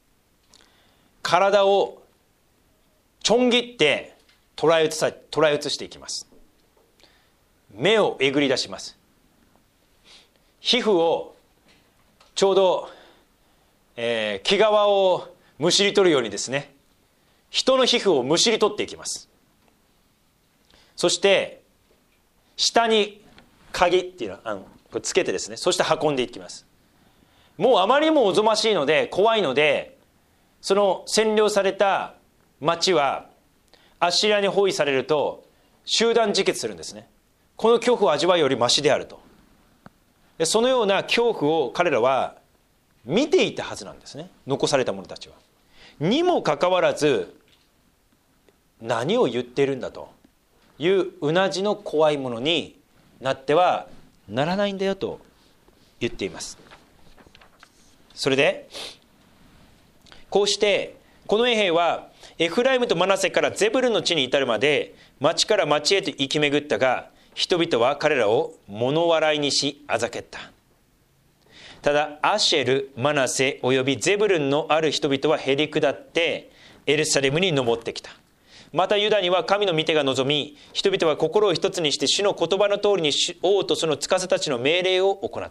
体をちょん切って捕らえ移さ、捕らえ移していきます。目をえぐり出します。皮膚をちょうど、えー、毛皮をむしり取るようにですね、人の皮膚をむしり取っていきます。そして下に鍵っていうのをあのこれつけてですね、そして運んでいきます。もうあまりにもおぞましいので怖いので、その占領された町はアッシリアに包囲されると集団自決するんですね。この恐怖を味わいよりマシであると。でそのような恐怖を彼らは見ていたはずなんですね、残された者たちは。にもかかわらず何を言っているんだといううなじの怖いものになってはならないんだよと言っています。それでこうしてこの衛兵はエフライムとマナセからゼブルンの地に至るまで町から町へと行き巡ったが、人々は彼らを物笑いにしあざけった。ただアシェル、マナセおよびゼブルンのある人々はへり下ってエルサレムに登ってきた。またユダには神の御手が望み、人々は心を一つにして主の言葉の通りに王とその司たちの命令を行った。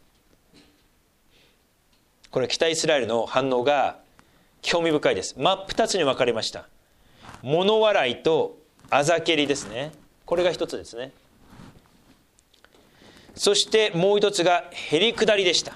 これ北イスラエルの反応が興味深いです。真っ二つに分かれました。物笑いとあざけりですね。これが一つですね。そしてもう一つがへりくだりでした。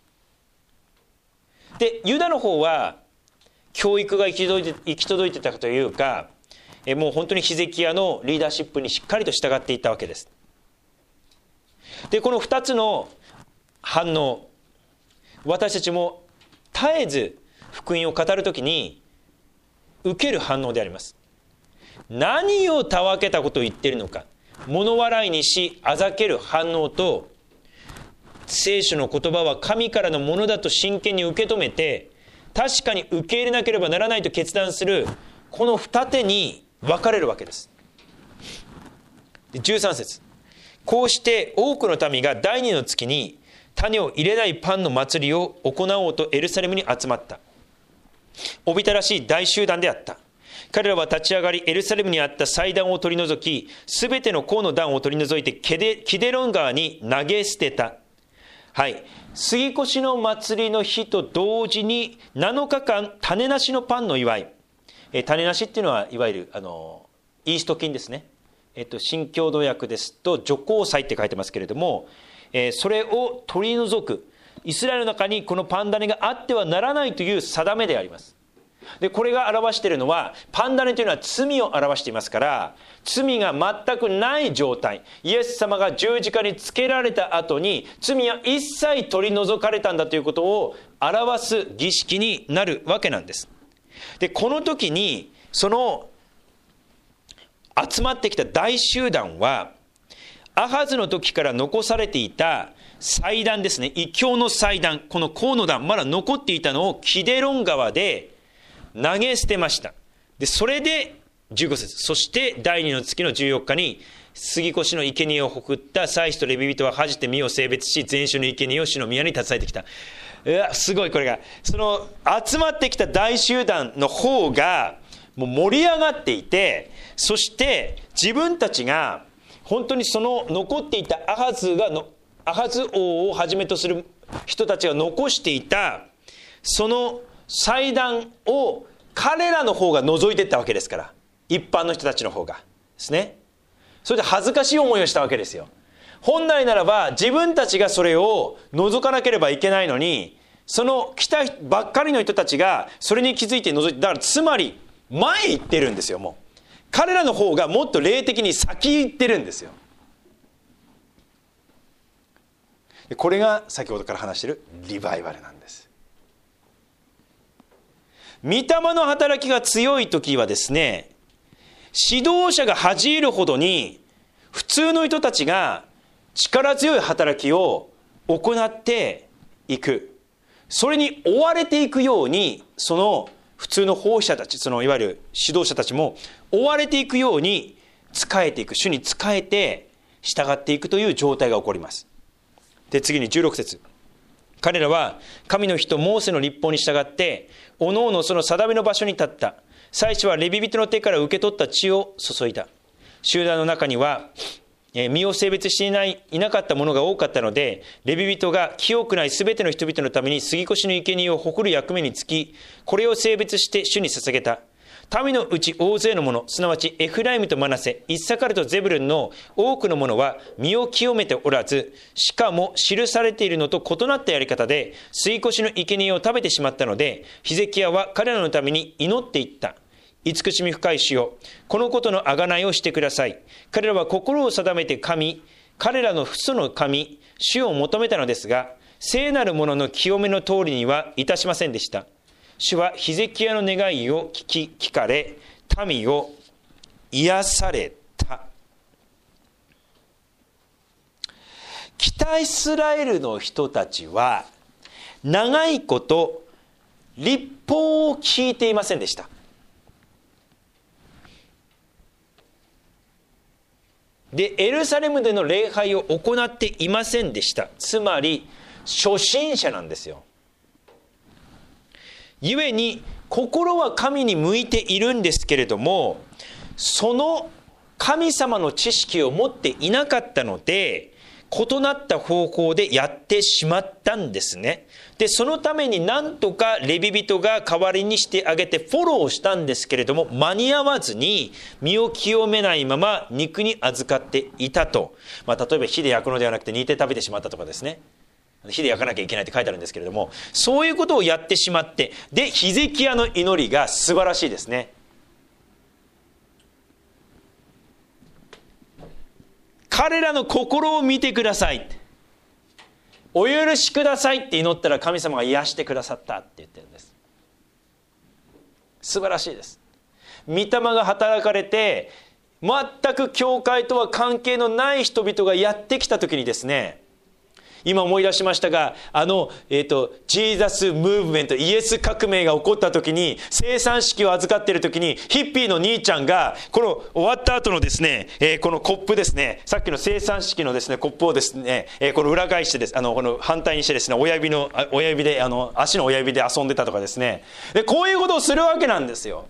でユダの方は教育が行き届いて、行き届いてたというか、えもう本当にヒゼキヤのリーダーシップにしっかりと従っていったわけです。でこの二つの反応、私たちも絶えず福音を語るときに受ける反応であります。何をたわけたことを言っているのか、物笑いにしあざける反応と、聖書の言葉は神からのものだと真剣に受け止めて確かに受け入れなければならないと決断する、この二手に分かれるわけです。じゅうさん節、こうして多くの民が第二の月に種を入れないパンの祭りを行おうとエルサレムに集まった。おびただしい大集団であった。彼らは立ち上がりエルサレムにあった祭壇を取り除き、すべての甲の段を取り除いてキデ、キデロン川に投げ捨てた。はい、杉越の祭りの日と同時になのかかん種なしのパンの祝い、 えー、種なしっていうのはいわゆるあのイースト菌ですね。えっと、新共同訳ですと除光祭って書いてますけれども、えー、それを取り除く、イスラエルの中にこのパン種があってはならないという定めであります。でこれが表しているのは、パン種というのは罪を表していますから、罪が全くない状態、イエス様が十字架につけられた後に罪は一切取り除かれたんだということを表す儀式になるわけなんです。でこの時にその集まってきた大集団は、アハズの時から残されていた祭壇ですね、異教の祭壇、この香の壇まだ残っていたのをキデロン川で投げ捨てました。でそれでじゅうご節、そして第二の月のじゅうよっかに杉越の生贄をほくった祭司とレビ人は恥じて身を性別し、全種の生贄を主の宮に携えてきた。うわすごい。これがその集まってきた大集団の方がもう盛り上がっていて、そして自分たちが本当にその残っていたアハズがのアハズ王をはじめとする人たちが残していたその祭壇を彼らの方が覗いていったわけですから、一般の人たちの方がですね。それで恥ずかしい思いをしたわけですよ。本来ならば自分たちがそれを覗かなければいけないのに、その来たばっかりの人たちがそれに気づいて覗いて、だからつまり前行ってるんですよ。もう彼らの方がもっと霊的に先行ってるんですよ。これが先ほどから話しているリバイバルなんです。御霊の働きが強い時はですね、指導者が恥じるほどに普通の人たちが力強い働きを行っていく、それに追われていくように、その普通の奉仕者たち、そのいわゆる指導者たちも追われていくように仕えていく、主に仕えて従っていくという状態が起こります。で次にじゅうろく節、彼らは神の人モーセの律法に従っておのおのその定めの場所に立った。祭司はレビ人の手から受け取った血を注いだ。集団の中には身を性別していない、いなかった者が多かったので、レビ人が清くないすべての人々のために杉越の生贄を誇る役目につき、これを性別して主に捧げた。民のうち大勢の者、すなわちエフライムとマナセ、イッサカルとゼブルンの多くの者は身を清めておらず、しかも記されているのと異なったやり方で杉越の生贄を食べてしまったので、ヒゼキヤは彼らのために祈っていった。慈しみ深い主よ、このことの贖いをしてください。彼らは心を定めて神、彼らの父祖の神、主を求めたのですが、聖なる者の清めの通りにはいたしませんでした。主はヒゼキヤの願いを聞き聞かれ、民を癒された。北イスラエルの人たちは長いこと律法を聞いていませんでした。でエルサレムでの礼拝を行っていませんでした。つまり初心者なんですよ。故に心は神に向いているんですけれども、その神様の知識を持っていなかったので、異なった方法でやってしまったんですね。でそのためになんとかレビ人が代わりにしてあげてフォローしたんですけれども、間に合わずに身を清めないまま肉に預かっていたと、まあ、例えば火で焼くのではなくて煮て食べてしまったとかですね、火で焼かなきゃいけないって書いてあるんですけれども、そういうことをやってしまって、でヒゼキヤの祈りが素晴らしいですね。彼らの心を見てください、お許しくださいって祈ったら神様が癒してくださったって言ってるんです。素晴らしいです。御霊が働かれて、全く教会とは関係のない人々がやってきた時にですね、今思い出しましたが、あの、えーと、ジーザスムーブメント、イエス革命が起こった時に、生産式を預かっている時に、ヒッピーの兄ちゃんが、この終わった後のですね、えー、このコップですね、さっきの生産式のですね、コップをですね、えー、この裏返してです、あの、この反対にしてですね、親指の、親指で、あの、足の親指で遊んでたとかですね。で、こういうことをするわけなんですよ。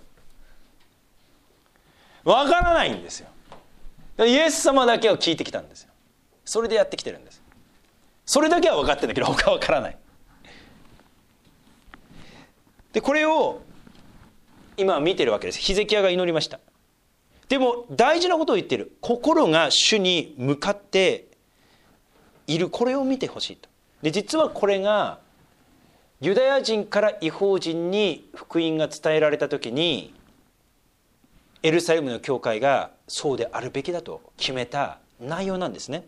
わからないんですよ。イエス様だけを聞いてきたんですよ。それでやってきてるんです。それだけは分かってるんだけど他は分からない。でこれを今見てるわけです。ヒゼキヤが祈りました。でも大事なことを言っている。心が主に向かっている、これを見てほしいと。で実はこれがユダヤ人から異邦人に福音が伝えられた時に、エルサレムの教会がそうであるべきだと決めた内容なんですね。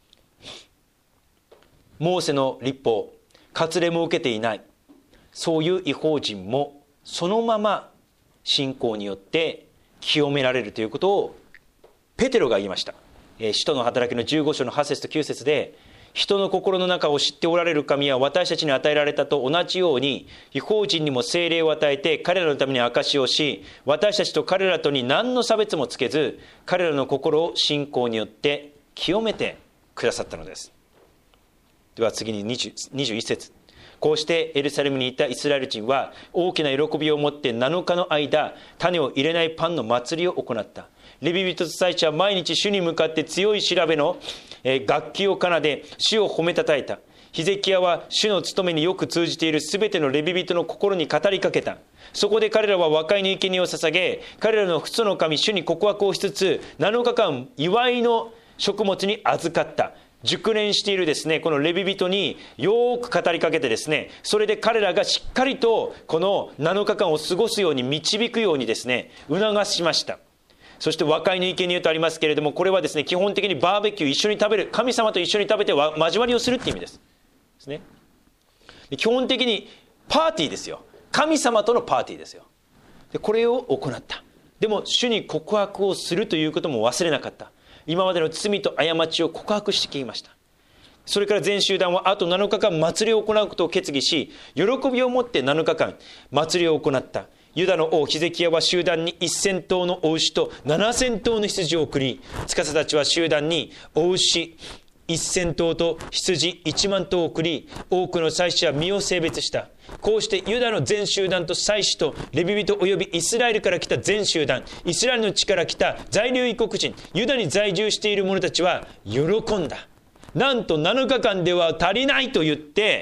モーセの律法、割礼も受けていない、そういう異邦人もそのまま信仰によって清められるということをペテロが言いました。使徒の働きのじゅうご章のはち節ときゅう節で、人の心の中を知っておられる神は私たちに与えられたと同じように、異邦人にも聖霊を与えて彼らのために証しをし、私たちと彼らとに何の差別もつけず、彼らの心を信仰によって清めてくださったのです。では次ににじゅういち節。こうしてエルサレムにいたイスラエル人は大きな喜びを持ってなのかの間、種を入れないパンの祭りを行った。レビ人と祭司は毎日主に向かって強い調べの楽器を奏で主を褒めたたえた。ヒゼキヤは主の務めによく通じているすべてのレビ人の心に語りかけた。そこで彼らは和解の生贄を捧げ、彼らの父の神主に告白をしつつ、なのかかん祝いの食物に預かった。熟練しているですね、このレビ人によく語りかけてですね、それで彼らがしっかりとこのなのかかんを過ごすように導くようにですね、促しました。そして和解の生贄とありますけれども、これはですね、基本的にバーベキュー一緒に食べる、神様と一緒に食べて交わりをするっていう意味です。ですね。基本的にパーティーですよ。神様とのパーティーですよ。でこれを行った。でも主に告白をするということも忘れなかった。今までの罪と過ちを告白してきました。それから全集団はあとなのかかん祭りを行うことを決議し、喜びを持ってなのかかん祭りを行った。ユダの王ヒゼキヤは集団にせん頭のお牛とななせん頭の羊を送り、司たちは集団にお牛せん頭と羊いちまん頭を送り、多くの祭司は身を性別した。こうしてユダの全集団と祭司とレビ人およびイスラエルから来た全集団、イスラエルの地から来た在留異国人、ユダに在住している者たちは喜んだ。なんとなのかかんでは足りないと言って、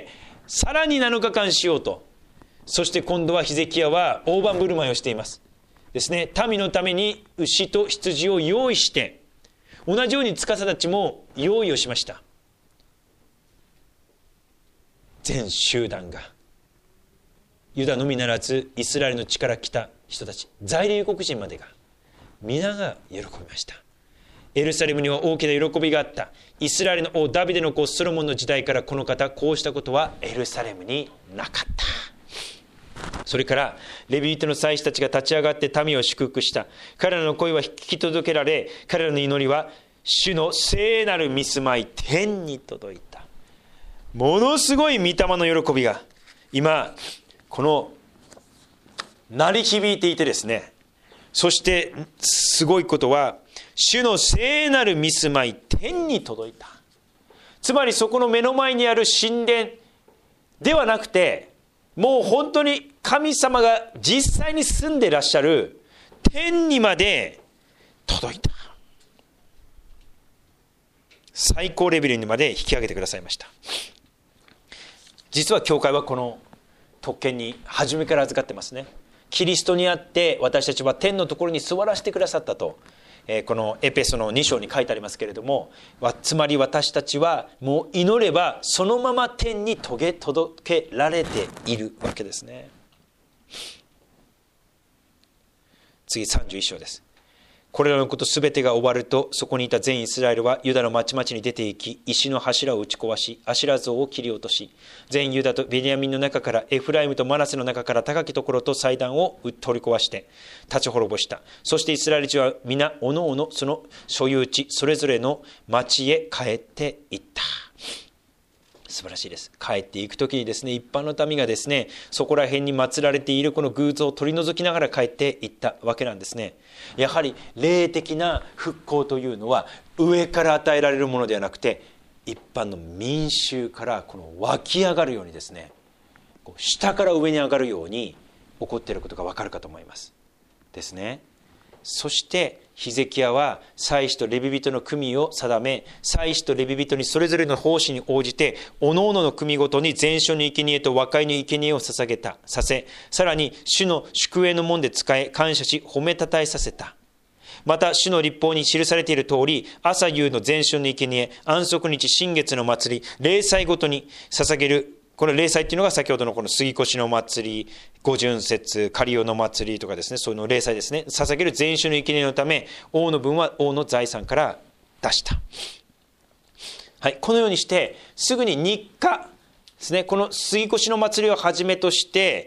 さらになのかかんしようと。そして今度はヒゼキヤは大盤振る舞いをしていますですね。民のために牛と羊を用意して、同じように司たちも用意をしました。全集団が、ユダのみならずイスラエルの地から来た人たち、在留国人までが皆が喜びました。エルサレムには大きな喜びがあった。イスラエルの王ダビデの子ソロモンの時代からこの方、こうしたことはエルサレムになかった。それからレビ人の祭司たちが立ち上がって民を祝福した。彼らの声は聞き届けられ、彼らの祈りは主の聖なる御住まい天に届いた。ものすごい御霊の喜びが今この鳴り響いていてですね、そしてすごいことは主の聖なる御住まい天に届いた。つまりそこの目の前にある神殿ではなくて、もう本当に神様が実際に住んでいらっしゃる天にまで届いた。最高レベルにまで引き上げてくださいました。実は教会はこの特権に初めから預かってますね。キリストにあって私たちは天のところに座らせてくださったと、えー、このエペソのに章に書いてありますけれども、つまり私たちはもう祈ればそのまま天に届けられているわけですね。次さんじゅういち章です。これらのことすべてが終わると、そこにいた全イスラエルはユダの町々に出て行き、石の柱を打ち壊し、アシュラ像を切り落とし、全ユダとベニヤミンの中から、エフライムとマナセの中から高きところと祭壇を取り壊して立ち滅ぼした。そしてイスラエル人は皆おのおのその所有地それぞれの町へ帰っていった。素晴らしいです。帰っていくときにですね、一般の民がですね、そこら辺に祀られているこの偶像を取り除きながら帰っていったわけなんですね。やはり霊的な復興というのは上から与えられるものではなくて、一般の民衆からこの湧き上がるようにですね、下から上に上がるように起こっていることがわかるかと思いますですね。そしてヒゼキヤは祭司とレビ人の組を定め、祭司とレビ人にそれぞれの奉仕に応じておのおのの組ごとに全焼の生贄と和解の生贄を捧げたさせ、さらに主の宿営の門で仕え感謝し褒めたたえさせた。また主の律法に記されている通り、朝夕の全焼の生贄、安息日、新月の祭り、例祭ごとに捧げる。この例祭っていうのが先ほどのこの杉越の祭り、五巡節、カリオの祭りとかですね、そういうの例祭ですね。捧げる全焼の生贄のため、王の分は王の財産から出した。はい、このようにしてすぐに日課ですね、この杉越の祭りをはじめとして、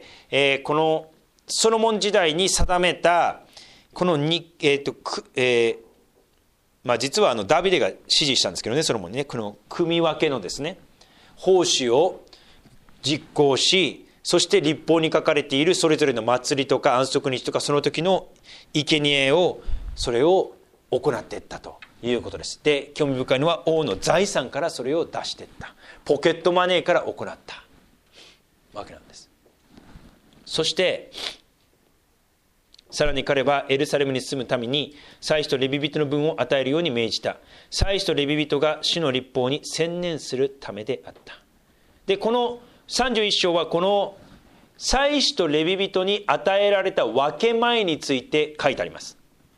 えー、このソロモン時代に定めたこのに、えーとくえーまあ、実はあのダビデが指示したんですけどね、ソロモンにね、この組分けのですね奉仕を実行し、そして律法に書かれているそれぞれの祭りとか安息日とかその時の生贄をそれを行っていったということです。で、興味深いのは王の財産からそれを出していった、ポケットマネーから行ったわけなんです。そしてさらに彼はエルサレムに住む民に祭司とレビ人の分を与えるように命じた。祭司とレビ人が主の律法に専念するためであった。で、このさんじゅういっ章はこの祭司とレビ人に与えられた分け前について書いてあります。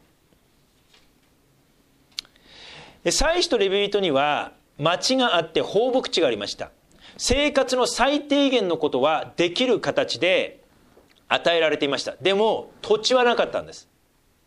で、祭司とレビ人には町があって放牧地がありました。生活の最低限のことはできる形で与えられていました。でも土地はなかったんです。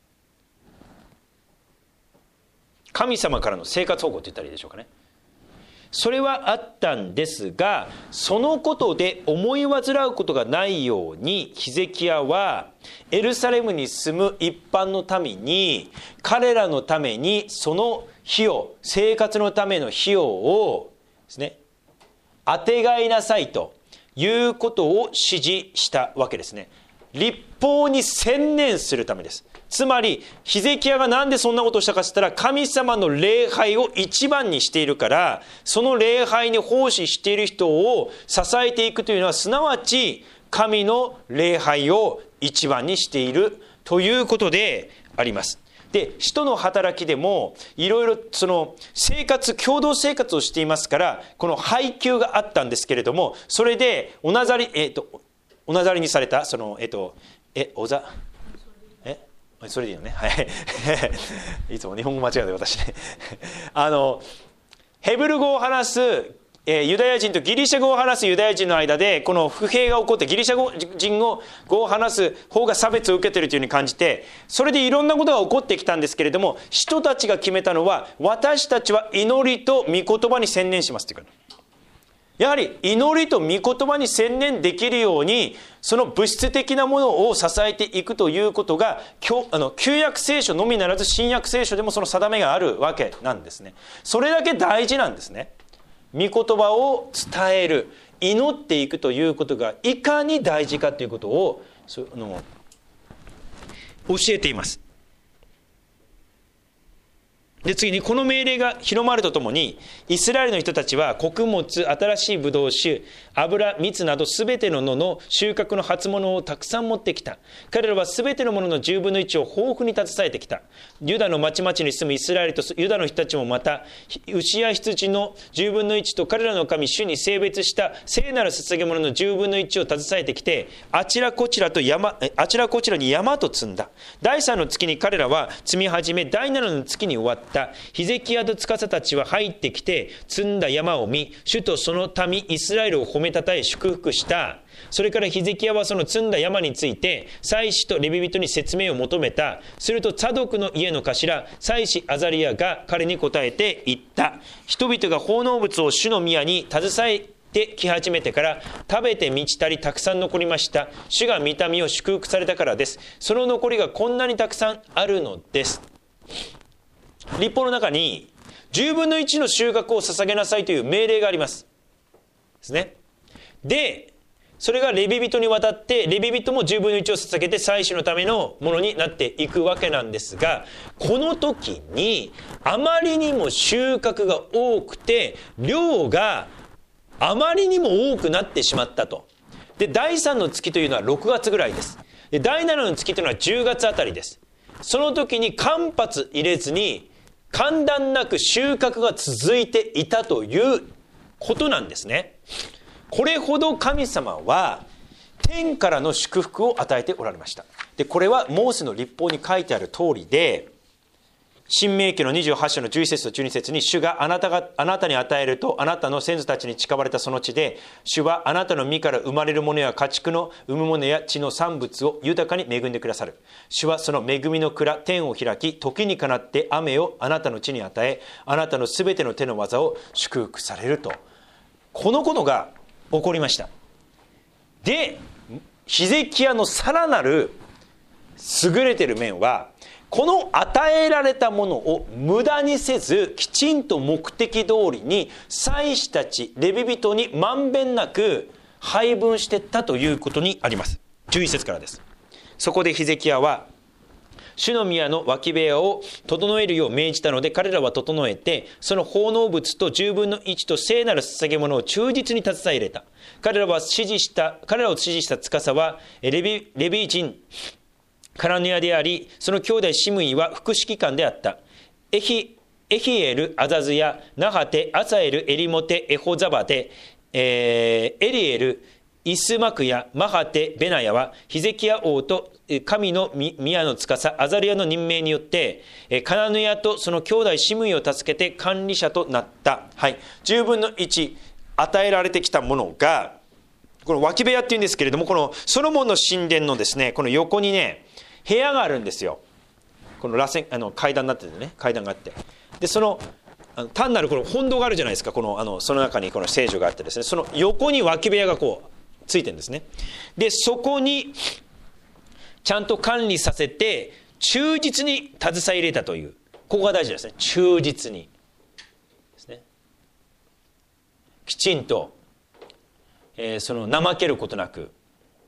神様からの生活保護って言ったらいいでしょうかね。それはあったんですが、そのことで思い煩うことがないようにヒゼキヤはエルサレムに住む一般の民に彼らのためにその費用、生活のための費用をですね、あてがいなさいということを指示したわけですね。律法に専念するためです。つまりヒゼキヤがなんでそんなことをしたかといったら、神様の礼拝を一番にしているから、その礼拝に奉仕している人を支えていくというのは、すなわち神の礼拝を一番にしているということであります。で、使徒の働きでもいろいろその生活、共同生活をしていますから、この配給があったんですけれども、それでおなざり、えっとおなざりにされたそのえっとえおざえそれでいいのね、はいいつも日本語間違えて私ねあのヘブル語を話すえー、ユダヤ人とギリシャ語を話すユダヤ人の間でこの不平が起こって、ギリシャ語人語を話す方が差別を受けているというふうに感じて、それでいろんなことが起こってきたんですけれども、人たちが決めたのは、私たちは祈りと御言葉に専念しますというか、やはり祈りと御言葉に専念できるように、その物質的なものを支えていくということが、あの旧約聖書のみならず新約聖書でもその定めがあるわけなんですね。それだけ大事なんですね。御言葉を伝える、祈っていくということがいかに大事かということをその教えています。で、次にこの命令が広まるとともに、イスラエルの人たちは穀物、新しいブドウ酒、油、蜜などすべての野の収穫の初物をたくさん持ってきた。彼らはすべてのもののじゅうぶんのいちを豊富に携えてきた。ユダの町々に住むイスラエルとユダの人たちもまた、牛や羊のじゅうぶんのいちと彼らの神主に性別した聖なる捧げ物のじゅうぶんのいちを携えてきて、あちらこちらと山あちらこちらに山と積んだ。だいさんの月に彼らは積み始め、だいななの月に終わった。ヒゼキヤと司たちは入ってきて積んだ山を見、主とその民イスラエルを褒めたたえ祝福した。それからヒゼキヤはその積んだ山について祭司とレビ人に説明を求めた。するとツァドクの家の頭祭司アザリヤが彼に答えて言った。人々が奉納物を主の宮に携えてき始めてから食べて満ちたりたくさん残りました。主が御民を祝福されたからです。その残りがこんなにたくさんあるのです。律法の中にじゅうぶんのいちの収穫を捧げなさいという命令がありますですね。で、それがレビ人に渡って、レビ人もじゅうぶんのいちを捧げて祭司のためのものになっていくわけなんですが、この時にあまりにも収穫が多くて量があまりにも多くなってしまったと。で、だいさんの月というのはろくがつぐらいです。で、だいななの月というのはじゅうがつあたりです。 その時に間髪入れずに間断なく収穫が続いていたということなんですね。これほど神様は天からの祝福を与えておられました。でこれはモーセの律法に書いてある通りで、申命記のにじゅうはち章のじゅういち節とじゅうに節に、主があなたがあなたに与えるとあなたの先祖たちに誓われたその地で、主はあなたの身から生まれるものや家畜の産むものや地の産物を豊かに恵んでくださる。主はその恵みの蔵天を開き、時にかなって雨をあなたの地に与え、あなたのすべての手の技を祝福されると、このことが起こりました。でヒゼキヤのさらなる優れている面は、この与えられたものを無駄にせず、きちんと目的通りに祭司たちレビ人にまんべんなく配分していったということにあります。じゅういち節からです。そこでヒゼキヤは主の宮の脇部屋を整えるよう命じたので、彼らは整えて、その奉納物とじゅうぶんのいちと聖なる捧げ物を忠実に携え入れた。彼らは指示した彼らを指示した司はレビレビ人カラヌヤであり、その兄弟シムイは副指揮官であった。エヒエヒエル、アザズヤ、ナハテ、アサエル、エリモテ、エホザバテ、えー、エリエル、イスマクヤ、マハテ、ベナヤはヒゼキヤ王と神の宮の司アザリアの任命によってカナヌヤとその兄弟シムイを助けて管理者となった。はい、じゅうぶんのいち与えられてきたものが、この脇部屋っていうんですけれども、このソロモンの神殿のですね、この横にね部屋があるんですよ。この螺旋あの階段になっててね、階段があって、でそのあの単なるこの本堂があるじゃないですか。このあのその中にこの聖女があってですね、その横に脇部屋がこうついてるんですね。でそこにちゃんと管理させて忠実に携え入れたという、ここが大事ですね。忠実にですね、きちんと、えー、その怠けることなく、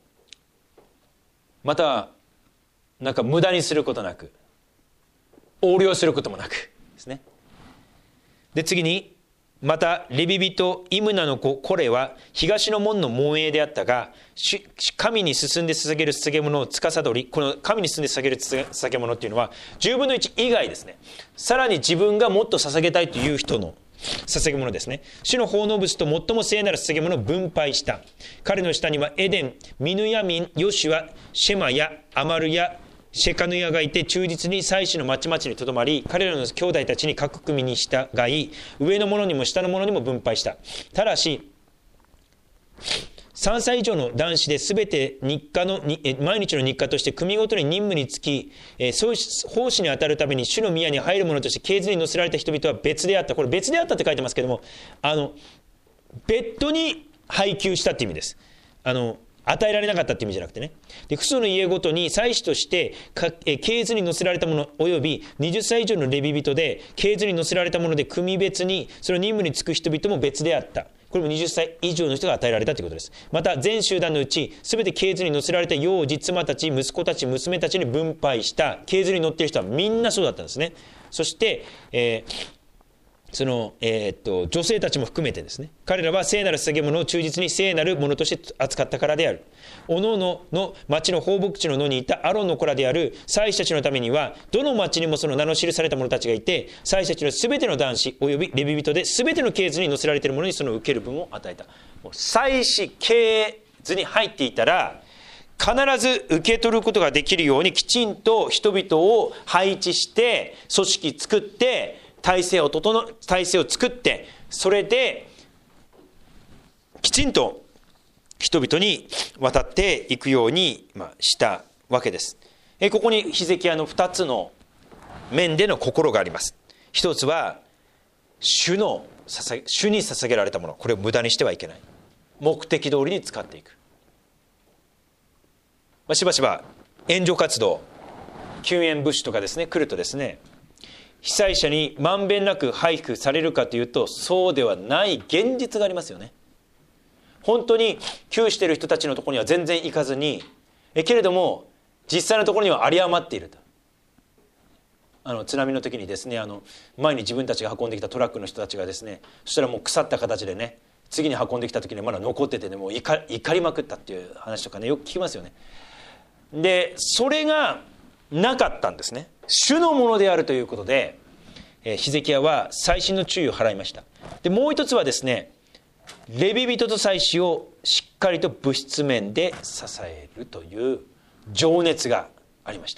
またはなんか無駄にすることなく、横領することもなくですね。で次に、またレビ人イムナの子コレは東の門の門営であったが、神に進んで捧げる捧げ物を司り、この神に進んで捧げる捧げ物っていうのはじゅうぶんのいち以外ですね、さらに自分がもっと捧げたいという人の捧げ物ですね。主の奉納物と最も聖なる捧げ物を分配した。彼の下にはエデン、ミヌヤミン、ヨシュア、シェマヤ、アマルヤ、シェカヌヤがいて、忠実に祭司の町々にとどまり、彼らの兄弟たちに各組に従い、上の者にも下の者にも分配した。ただしさんさい以上の男子で全て日課の毎日の日課として組ごとに任務につき、奉仕に当たるために主の宮に入る者として系図に乗せられた人々は別であった。これ別であったって書いてますけども、あの別途に配給したって意味です。あの与えられなかったって意味じゃなくてね。で複数の家ごとに祭司として系図に乗せられたものおよびはたち以上のレビ人で系図に乗せられたもので組別にその任務に就く人々も別であった。これもはたち以上の人が与えられたということです。また全集団のうち全て系図に乗せられた幼児、妻たち、息子たち、娘たちに分配した。系図に乗っている人はみんなそうだったんですね。そして、えーその、えー、っと女性たちも含めてですね、彼らは聖なる捧げ物を忠実に聖なるものとして扱ったからである。おのおのの町の放牧地の野にいたアロンの子らである祭司たちのためには、どの町にもその名の記された者たちがいて、祭司たちのすべての男子およびレビ人ですべての系図に載せられている者にその受ける分を与えた。もう祭司系図に入っていたら必ず受け取ることができるようにきちんと人々を配置して組織作って体制を整体制を作って、それできちんと人々に渡っていくようにしたわけです。ここにヒゼキヤのふたつの面での心があります。一つは主の主に捧げられたもの、これを無駄にしてはいけない。目的通りに使っていく。しばしば援助活動、救援物資とかですね来るとですね、被災者にまんべんなく配布されるかというとそうではない現実がありますよね。本当に窮している人たちのところには全然行かずに、えけれども実際のところには有り余っていると。あの津波の時にですね、あの前に自分たちが運んできたトラックの人たちがですね、そしたらもう腐った形でね、次に運んできた時にまだ残っててね、もう怒りまくったっていう話とかねよく聞きますよね。でそれがなかったんですね。主のものであるということで、えー、ヒゼキヤは細心の注意を払いました。でもう一つはですね、レビ人と祭司をしっかりと物質面で支えるという情熱がありました。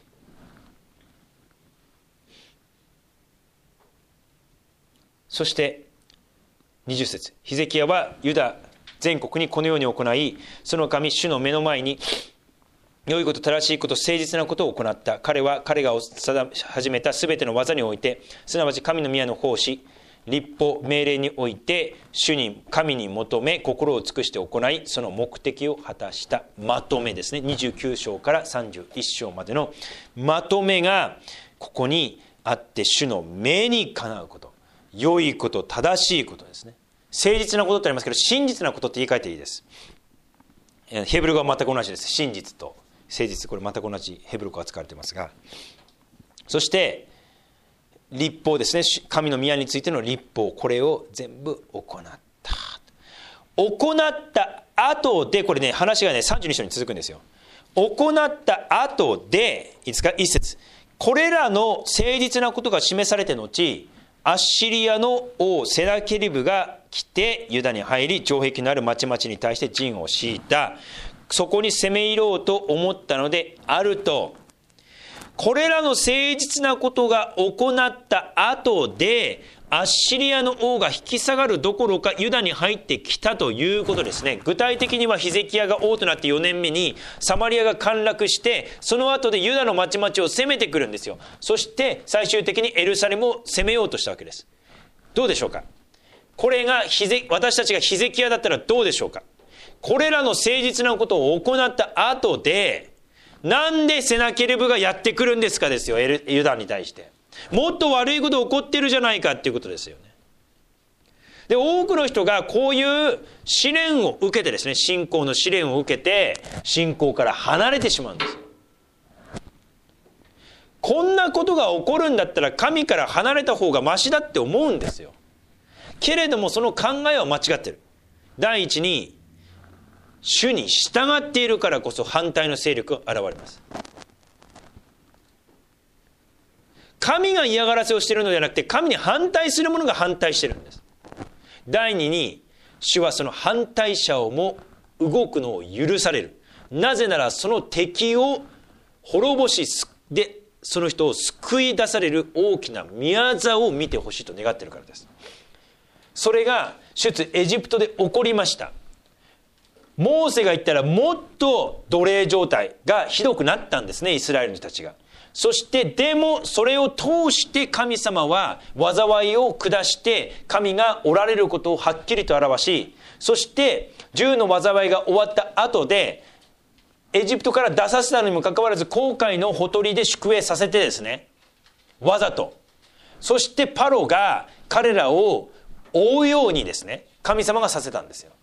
そしてにじゅっ節、ヒゼキヤはユダ全国にこのように行い、その神主の目の前に良いこと、正しいこと、誠実なことを行った。彼は彼が始めたすべての技において、すなわち神の宮の奉仕、律法、命令において主に神に求め心を尽くして行い、その目的を果たしたまとめですね。にじゅうきゅう章からさんじゅういち章までのまとめがここにあって、主の命にかなうこと、良いこと、正しいことですね。誠実なことってありますけど、真実なことって言い換えていいです。ヘブル語は全く同じです。真実と誠実、これ全く同じヘブル語が使われていますが、そして律法ですね。神の宮についての律法、これを全部行った行った後で、これね、話がねさんじゅうに章に続くんですよ。行った後で、いつか一節、これらの誠実なことが示されて後、アッシリアの王セナケリブが来てユダに入り、城壁のある町々に対して陣を敷いた。そこに攻め入ろうと思ったのであると、これらの誠実なことが行った後で、アッシリアの王が引き下がるどころかユダに入ってきたということですね。具体的にはヒゼキヤが王となってよねんめにサマリアが陥落して、その後でユダの町々を攻めてくるんですよ。そして最終的にエルサレムを攻めようとしたわけです。どうでしょうか。これがヒゼ私たちがヒゼキヤだったらどうでしょうか。これらの誠実なことを行った後で、なんでセナケルブがやってくるんですかですよ、ユダに対して。もっと悪いこと起こってるじゃないかっていうことですよね。で、多くの人がこういう試練を受けてですね、信仰の試練を受けて信仰から離れてしまうんですよ。こんなことが起こるんだったら神から離れた方がマシだって思うんですよ。けれどもその考えは間違ってる。第一に、主に従っているからこそ反対の勢力が現れます。神が嫌がらせをしているのではなくて、神に反対する者が反対しているんです。第二に、主はその反対者をも動くのを許される。なぜならその敵を滅ぼしで、その人を救い出される大きな宮座を見てほしいと願っているからです。それが出エジプトで起こりました。モーセが言ったらもっと奴隷状態がひどくなったんですね、イスラエルの人たちが。そしてでもそれを通して神様は災いを下して神がおられることをはっきりと表し、そして十の災いが終わった後でエジプトから出させたのにもかかわらず紅海のほとりで宿営させてですね、わざと、そしてパロが彼らを追うようにですね、神様がさせたんですよ。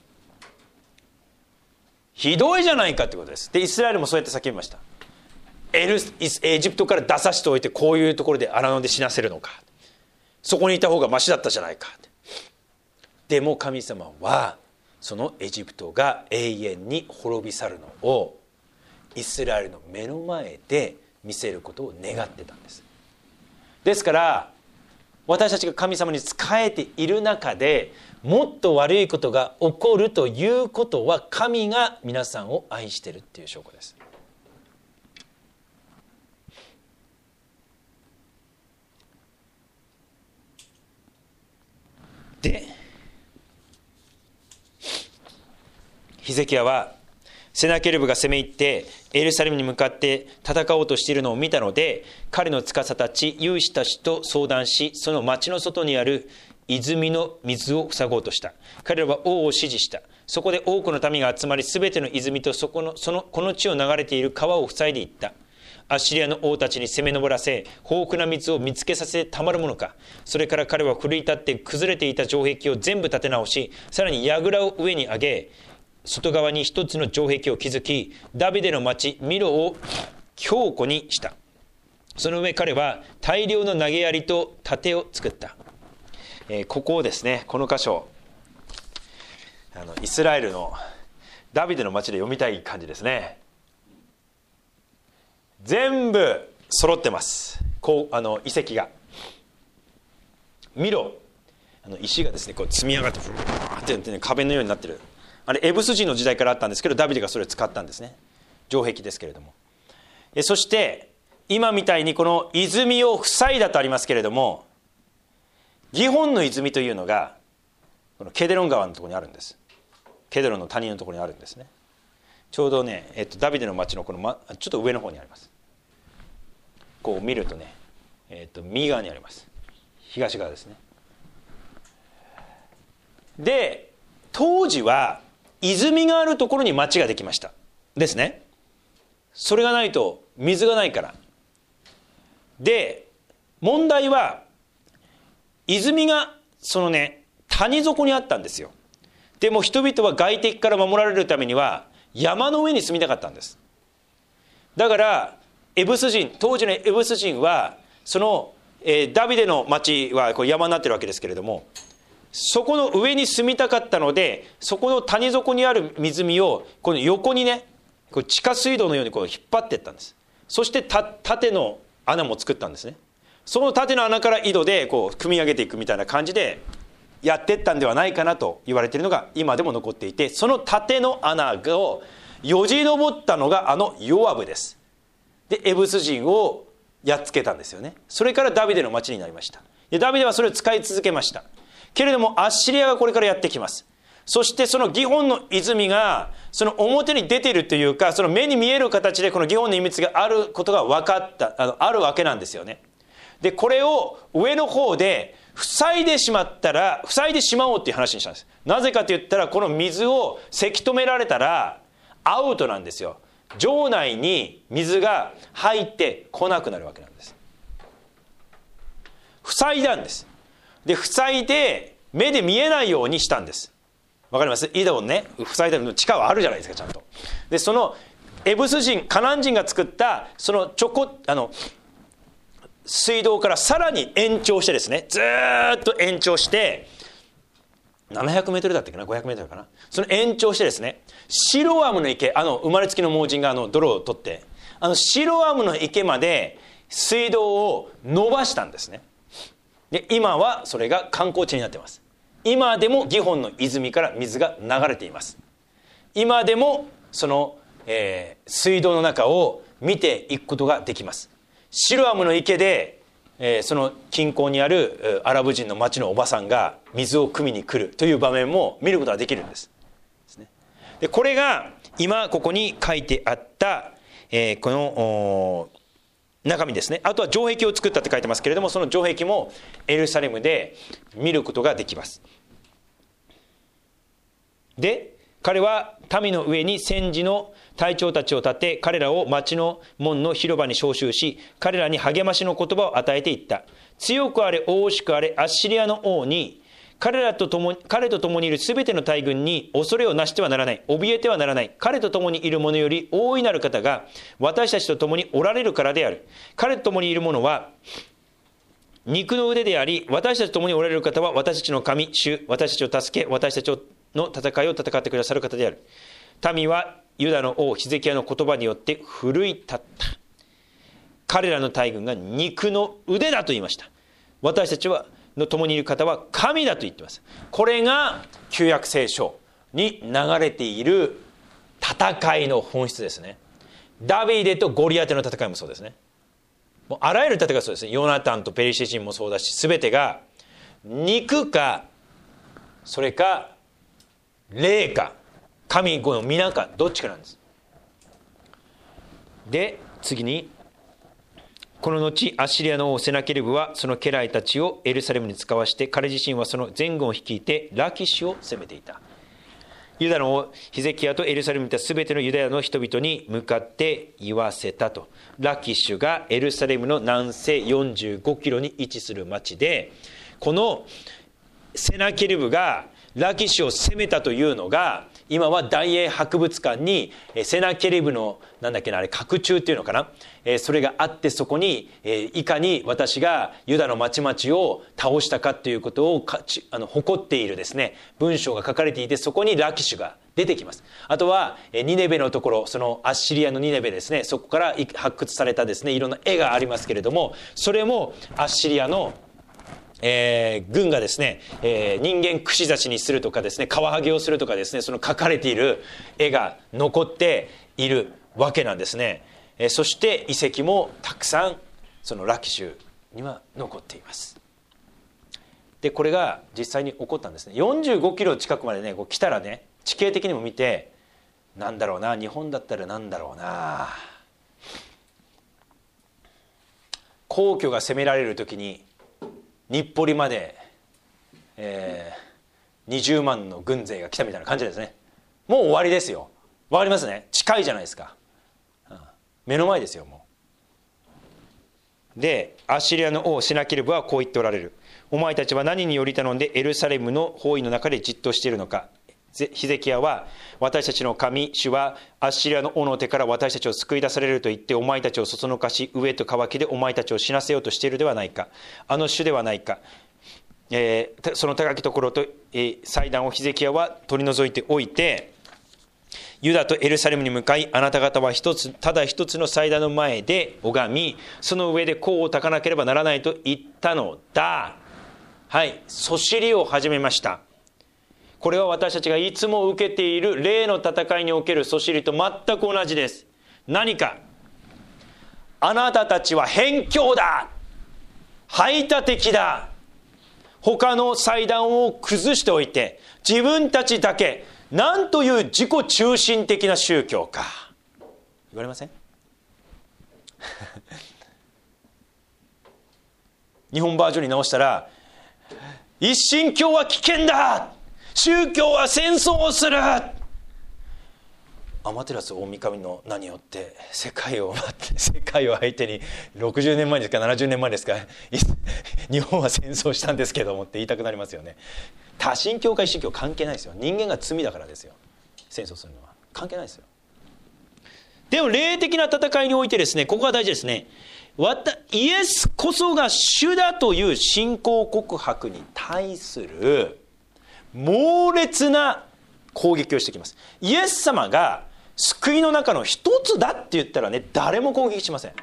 ひどいじゃないかってことです。で、イスラエルもそうやって叫びました。エルエジプトから出させておいてこういうところで荒野で死なせるのか、そこにいた方がマシだったじゃないか。でも神様はそのエジプトが永遠に滅び去るのをイスラエルの目の前で見せることを願ってたんです。ですから私たちが神様に仕えている中でもっと悪いことが起こるということは、神が皆さんを愛しているっていう証拠です。で、ヒゼキヤはセナケルブが攻め入ってエルサレムに向かって戦おうとしているのを見たので、彼の司たち勇士たちと相談し、その町の外にある泉の水を塞ごうとした。彼らは王を指示した。そこで多くの民が集まり、すべての泉とそこのそのこの地を流れている川を塞いでいった。アッシリアの王たちに攻め上らせ、豊富な水を見つけさせたまるものか。それから彼は奮い立って崩れていた城壁を全部立て直し、さらに櫓を上に上げ、外側に一つの城壁を築き、ダビデの町ミロを強固にした。その上彼は大量の投げ槍と盾を作った。えー、ここをですね、この箇所、あのイスラエルのダビデの町で読みたい感じですね。 全部揃ってます。こうあの遺跡が見ろ、あの石がですねこう積み上がってふわーって、ね、壁のようになってる。あれエブス人の時代からあったんですけど、ダビデがそれを使ったんですね。城壁ですけれども。えそして今みたいにこの泉を塞いだとありますけれども、ギホンの泉というのがこのケデロン川のところにあるんです。ケデロンの谷のところにあるんですね。ちょうどね、えっと、ダビデの町のこの、ま、ちょっと上の方にあります。こう見るとね、えっと、右側にあります。東側ですね。で当時は泉があるところに町ができましたですね。それがないと水がないから。で問題は泉がそのね谷底にあったんですよ。でも人々は外敵から守られるためには山の上に住みたかったんです。だからエブス人、当時のエブス人はその、えー、ダビデの町はこう山になってるわけですけれども、そこの上に住みたかったので、そこの谷底にある湖をこの横にねこう地下水道のようにこう引っ張っていったんです。そしてた縦の穴も作ったんですね。その縦の穴から井戸でこう組み上げていくみたいな感じでやっていったんではないかなと言われているのが今でも残っていて、その縦の穴をよじ登ったのがあのヨアブです。でエブス人をやっつけたんですよね。それからダビデの町になりました。でダビデはそれを使い続けましたけれども、アッシリアがこれからやってきます。そしてそのギホンの泉がその表に出ているというか、その目に見える形でこのギホンの秘密があることが分かった、あのあるわけなんですよね。でこれを上の方で塞いでしまったら、塞いでしまおうっていう話にしたんです。なぜかと言ったら、この水をせき止められたらアウトなんですよ。城内に水が入ってこなくなるわけなんです。塞いだんです。で塞いで目で見えないようにしたんです。わかります？井戸をね塞いだの地下はあるじゃないですか、ちゃんと。でそのエブス人、カナン人が作ったそのちょこあの水道からさらに延長してですね、ずーっと延長してななひゃくメートルだったっけな、ごひゃくメートルかな、その延長してですね、シロアムの池、あの生まれつきの盲人があの泥を取って、あのシロアムの池まで水道を伸ばしたんですね。で今はそれが観光地になっています。今でもギホンの泉から水が流れています。今でもその、えー、水道の中を見ていくことができます。シロアムの池で、えー、その近郊にあるアラブ人の町のおばさんが水を汲みに来るという場面も見ることができるんです。でこれが今ここに書いてあった、えー、この中身ですね。あとは城壁を作ったって書いてますけれども、その城壁もエルサレムで見ることができます。で彼は民の上に戦時の隊長たちを立て、彼らを町の門の広場に召集し、彼らに励ましの言葉を与えていった。強くあれ大しくあれアッシリアの王に、彼らと共に彼と共にいるすべての大軍に恐れをなしてはならない、怯えてはならない。彼と共にいる者より大いなる方が私たちと共におられるからである。彼と共にいる者は肉の腕であり、私たちと共におられる方は私たちの神主、私たちを助け、私たちの戦いを戦ってくださる方である。民はユダの王ヒゼキヤの言葉によって奮い立った。彼らの大軍が肉の腕だと言いました。私たちはの共にいる方は神だと言っています。これが旧約聖書に流れている戦いの本質ですね。ダビデとゴリアテの戦いもそうですね。もうあらゆる戦いがそうですね。ヨナタンとペリシテ人もそうだし、全てが肉かそれか霊か神の皆かどっちかなんです。で次に、この後アッシリアの王セナケルブはその家来たちをエルサレムに使わして、彼自身はその全軍を率いてラキシュを攻めていた。ユダの王ヒゼキヤとエルサレムにいたすべてのユダヤの人々に向かって言わせたと。ラキシュがエルサレムの南西よんじゅうごキロに位置する町で、このセナケルブがラキシュを攻めたというのが今は大英博物館にセナケリブのなんだっけなあれ閣中っていうのかな、それがあって、そこにいかに私がユダの町々を倒したかということをかちあの誇っているですね文章が書かれていて、そこにラキシュが出てきます。あとはニネベのところ、そのアッシリアのニネベですね、そこから発掘されたですねいろんな絵がありますけれども、それもアッシリアのえー、軍がですね、えー、人間串刺しにするとかですね、カワハギをするとかですね、その描かれている絵が残っているわけなんですね。えー、そして遺跡もたくさんそのラキシュには残っています。でこれが実際に起こったんですね。よんじゅうごキロ近くまでねこう来たらね、地形的にも見て、なんだろうな、日本だったらなんだろうな、皇居が攻められる時に日暮里まで、えー、にじゅうまんの軍勢が来たみたいな感じですね。もう終わりですよ。わかりますね。近いじゃないですか、うん、目の前ですよもう。でアッシリアの王セナケルブはこう言っておられる。お前たちは何により頼んでエルサレムの包囲の中でじっとしているのか。ヒゼキヤは、私たちの神主はアッシリアの王の手から私たちを救い出されると言って、お前たちをそそのかし、飢えと渇きでお前たちを死なせようとしているではないか。あの主ではないか。えー、その高きところと、えー、祭壇をヒゼキヤは取り除いておいて、ユダとエルサレムに向かい、あなた方は一つただ一つの祭壇の前で拝み、その上で香を焚かなければならないと言ったのだ。はい、そしりを始めました。これは私たちがいつも受けている霊の戦いにおけるそしりと全く同じです。何か、あなたたちは偏境だ、排他的だ、他の祭壇を崩しておいて自分たちだけ、なんという自己中心的な宗教か、言われません？日本バージョンに直したら、一神教は危険だ、宗教は戦争をする、アマテラス大神の名によって世界を世界を相手にろくじゅうねんまえですかななじゅうねんまえですか日本は戦争したんですけどもって言いたくなりますよね。多神教か一神教関係ないですよ。人間が罪だからですよ。戦争するのは関係ないですよ。でも霊的な戦いにおいてですね、ここが大事ですね。イエスこそが主だという信仰告白に対する猛烈な攻撃をしてきます。イエス様が救いの中の一つだって言ったらね、誰も攻撃しません。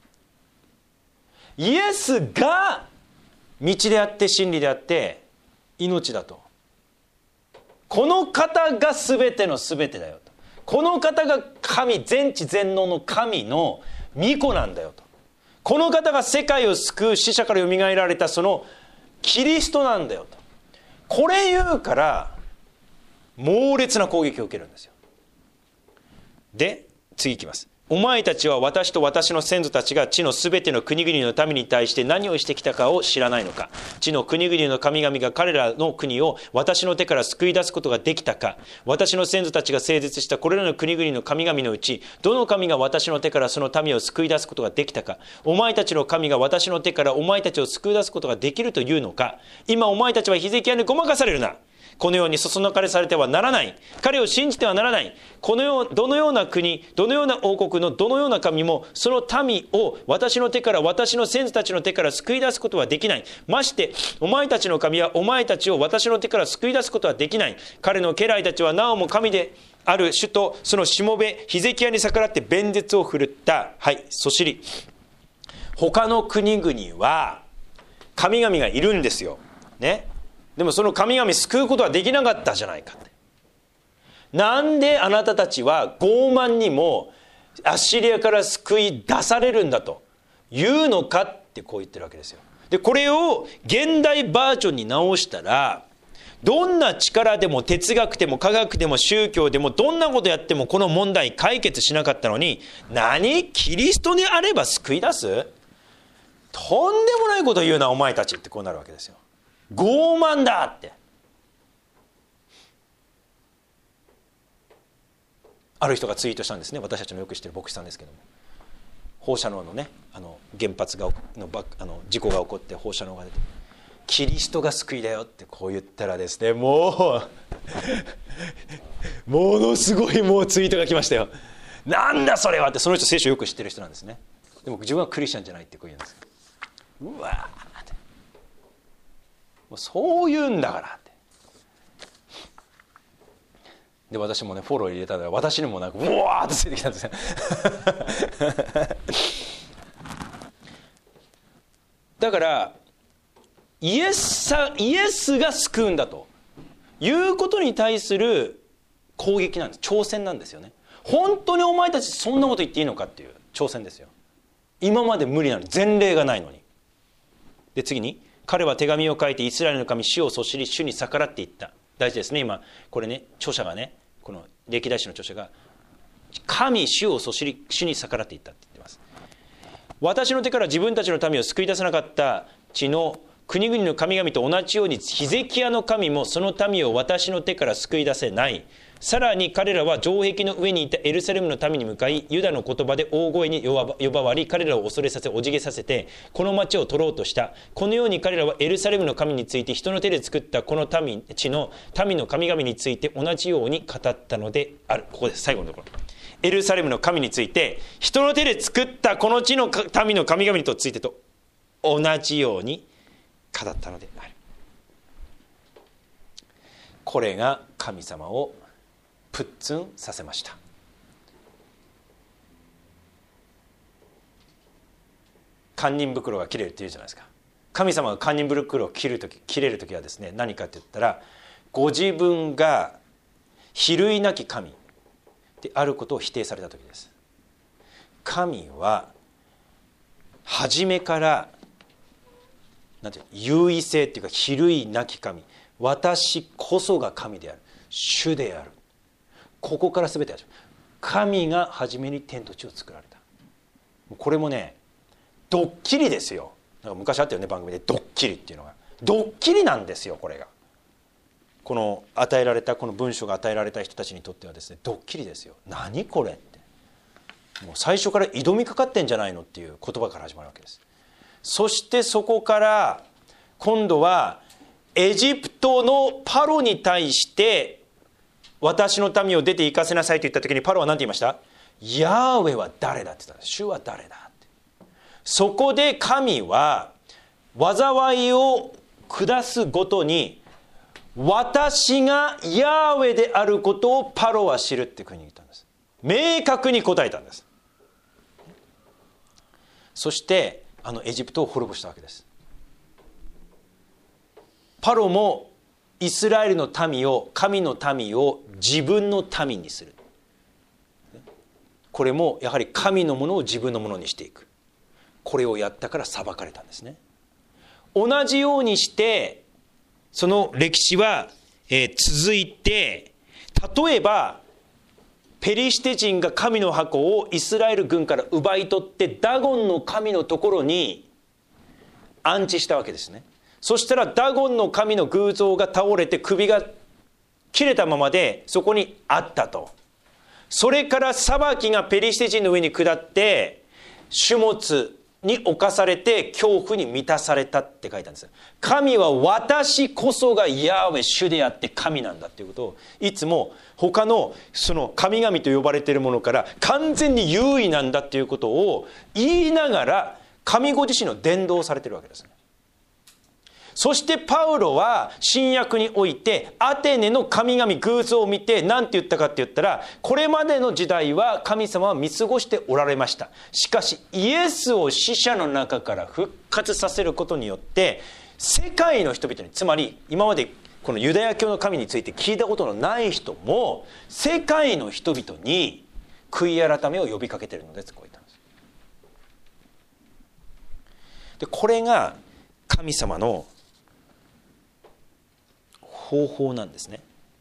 イエスが道であって真理であって命だと、この方が全ての全てだよと、この方が神、全知全能の神の御子なんだよと、この方が世界を救う死者からよみがえられたそのキリストなんだよと、これ言うから猛烈な攻撃を受けるんですよ。で次いきます。お前たちは私と私の先祖たちが地のすべての国々の民に対して何をしてきたかを知らないのか。地の国々の神々が彼らの国を私の手から救い出すことができたか。私の先祖たちが整絶したこれらの国々の神々のうち、どの神が私の手からその民を救い出すことができたか。お前たちの神が私の手からお前たちを救い出すことができるというのか。今お前たちはヒゼキヤにごまかされるな。このようにそそのかれされてはならない。彼を信じてはならない。このようどのような国、どのような王国のどのような神もその民を私の手から、私の先祖たちの手から救い出すことはできない。ましてお前たちの神はお前たちを私の手から救い出すことはできない。彼の家来たちはなおも神である主とそのしもべヒゼキヤに逆らって弁舌を振るった。はい、そしり。他の国々は神々がいるんですよね。でもその神々救うことはできなかったじゃないかって。なんであなたたちは傲慢にもアッシリアから救い出されるんだというのかってこう言ってるわけですよ。でこれを現代バージョンに直したら、どんな力でも哲学でも科学でも宗教でもどんなことやってもこの問題解決しなかったのに、何キリストにあれば救い出す、とんでもないこと言うなお前たちってこうなるわけですよ。傲慢だって。ある人がツイートしたんですね。私たちのよく知ってる牧師さんですけども、放射能のね、あの原発がのあの事故が起こって放射能が出て、キリストが救いだよってこう言ったらですね、もうものすごいもうツイートが来ましたよ。なんだそれはって。その人聖書よく知ってる人なんですね。でも自分はクリスチャンじゃないってこう言うんです。うわーって、もうそう言うんだからって。で私もねフォロー入れたら私にもなんかうわーってついてきたんですよだからイエスさイエスが救うんだということに対する攻撃なんです。挑戦なんですよね。本当にお前たちそんなこと言っていいのかっていう挑戦ですよ。今まで無理なのに、前例がないのに。で次に、彼は手紙を書いてイスラエルの神主をそしり主に逆らっていった。大事ですね。今これね、著者がね、この歴代史の著者が神主をそしり主に逆らっていったって言ってます。私の手から自分たちの民を救い出さなかった地の国々の神々と同じようにヒゼキヤの神もその民を私の手から救い出せない。さらに彼らは城壁の上にいたエルサレムの民に向かい、ユダの言葉で大声に呼ばわり、彼らを恐れさせおじげさせてこの町を取ろうとした。このように彼らはエルサレムの神について人の手で作ったこの民地の民の神々について同じように語ったのである。ここです、最後のところ。エルサレムの神について人の手で作ったこの地の民の神々とついてと同じように語ったのである。これが神様をプッツンさせました。堪忍袋が切れるっていうじゃないですか。神様が堪忍袋を切るとき、切れるときはですね、何かって言ったら、ご自分が比類なき神であることを否定されたときです。神は初めからなんていう優位性っていうか、比類なき神、私こそが神である、主である、ここから全て始まる。神が初めに天と地を作られた。これもね、ドッキリですよ。なんか昔あったよね、番組でドッキリっていうのが。ドッキリなんですよ、これが。この与えられたこの文書が与えられた人たちにとってはですね、ドッキリですよ。何これって、もう最初から挑みかかってんじゃないのっていう言葉から始まるわけです。そしてそこから今度はエジプトのパロに対して私の民を出て行かせなさいと言った時に、パロは何て言いました？ヤーウェは誰だって言った。主は誰だって。そこで神は災いを下すごとに、私がヤーウェであることをパロは知るっていうふうに言ったんです。明確に答えたんです。そしてあのエジプトを滅ぼしたわけです。パロもイスラエルの民を、神の民を自分の民にする。これもやはり神のものを自分のものにしていく。これをやったから裁かれたんですね。同じようにしてその歴史は、えー、続いて、例えばペリシテ人が神の箱をイスラエル軍から奪い取ってダゴンの神のところに安置したわけですね。そしたらダゴンの神の偶像が倒れて首が切れたままでそこにあったと。それから裁きがペリシテ人の上に下って種物に侵されて恐怖に満たされたって書いたんです。神は私こそがヤーウェ主であって神なんだっていうことを、いつも他のその神々と呼ばれているものから完全に優位なんだっていうことを言いながら神ご自身の伝道をされているわけですね。そしてパウロは新約においてアテネの神々偶像を見て何て言ったかって言ったら、これまでの時代は神様は見過ごしておられました。しかしイエスを死者の中から復活させることによって世界の人々に、つまり今までこのユダヤ教の神について聞いたことのない人も世界の人々に悔い改めを呼びかけているのです。こう言ったんです。でこれが神様の方法なんですね。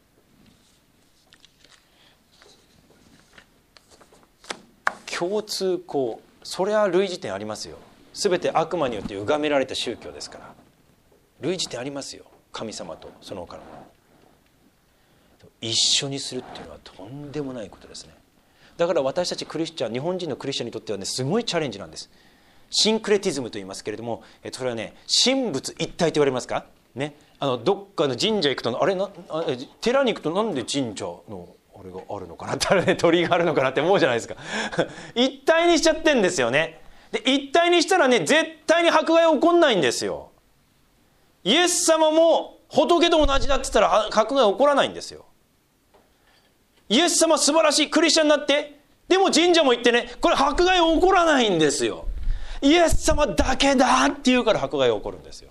共通項、それは類似点ありますよ。すべて悪魔によって歪められた宗教ですから類似点ありますよ。神様とその他のもの一緒にするっていうのはとんでもないことですね。だから私たちクリスチャン、日本人のクリスチャンにとってはね、すごいチャレンジなんです。シンクレティズムと言いますけれども、それはね、神仏一体と言われますかね。 あのどっかの神社行くとあれなあ寺に行くとなんで神社のあれがあるのかなってあれ、ね、鳥居があるのかなって思うじゃないですか一体にしちゃってんですよね。で一体にしたらね絶対に迫害起こんないんですよ。イエス様も仏と同じだって言ったら迫害起こらないんですよ。イエス様素晴らしいクリスチャンになってでも神社も行ってねこれ迫害起こらないんですよ。イエス様だけだって言うから迫害が起こるんですよ。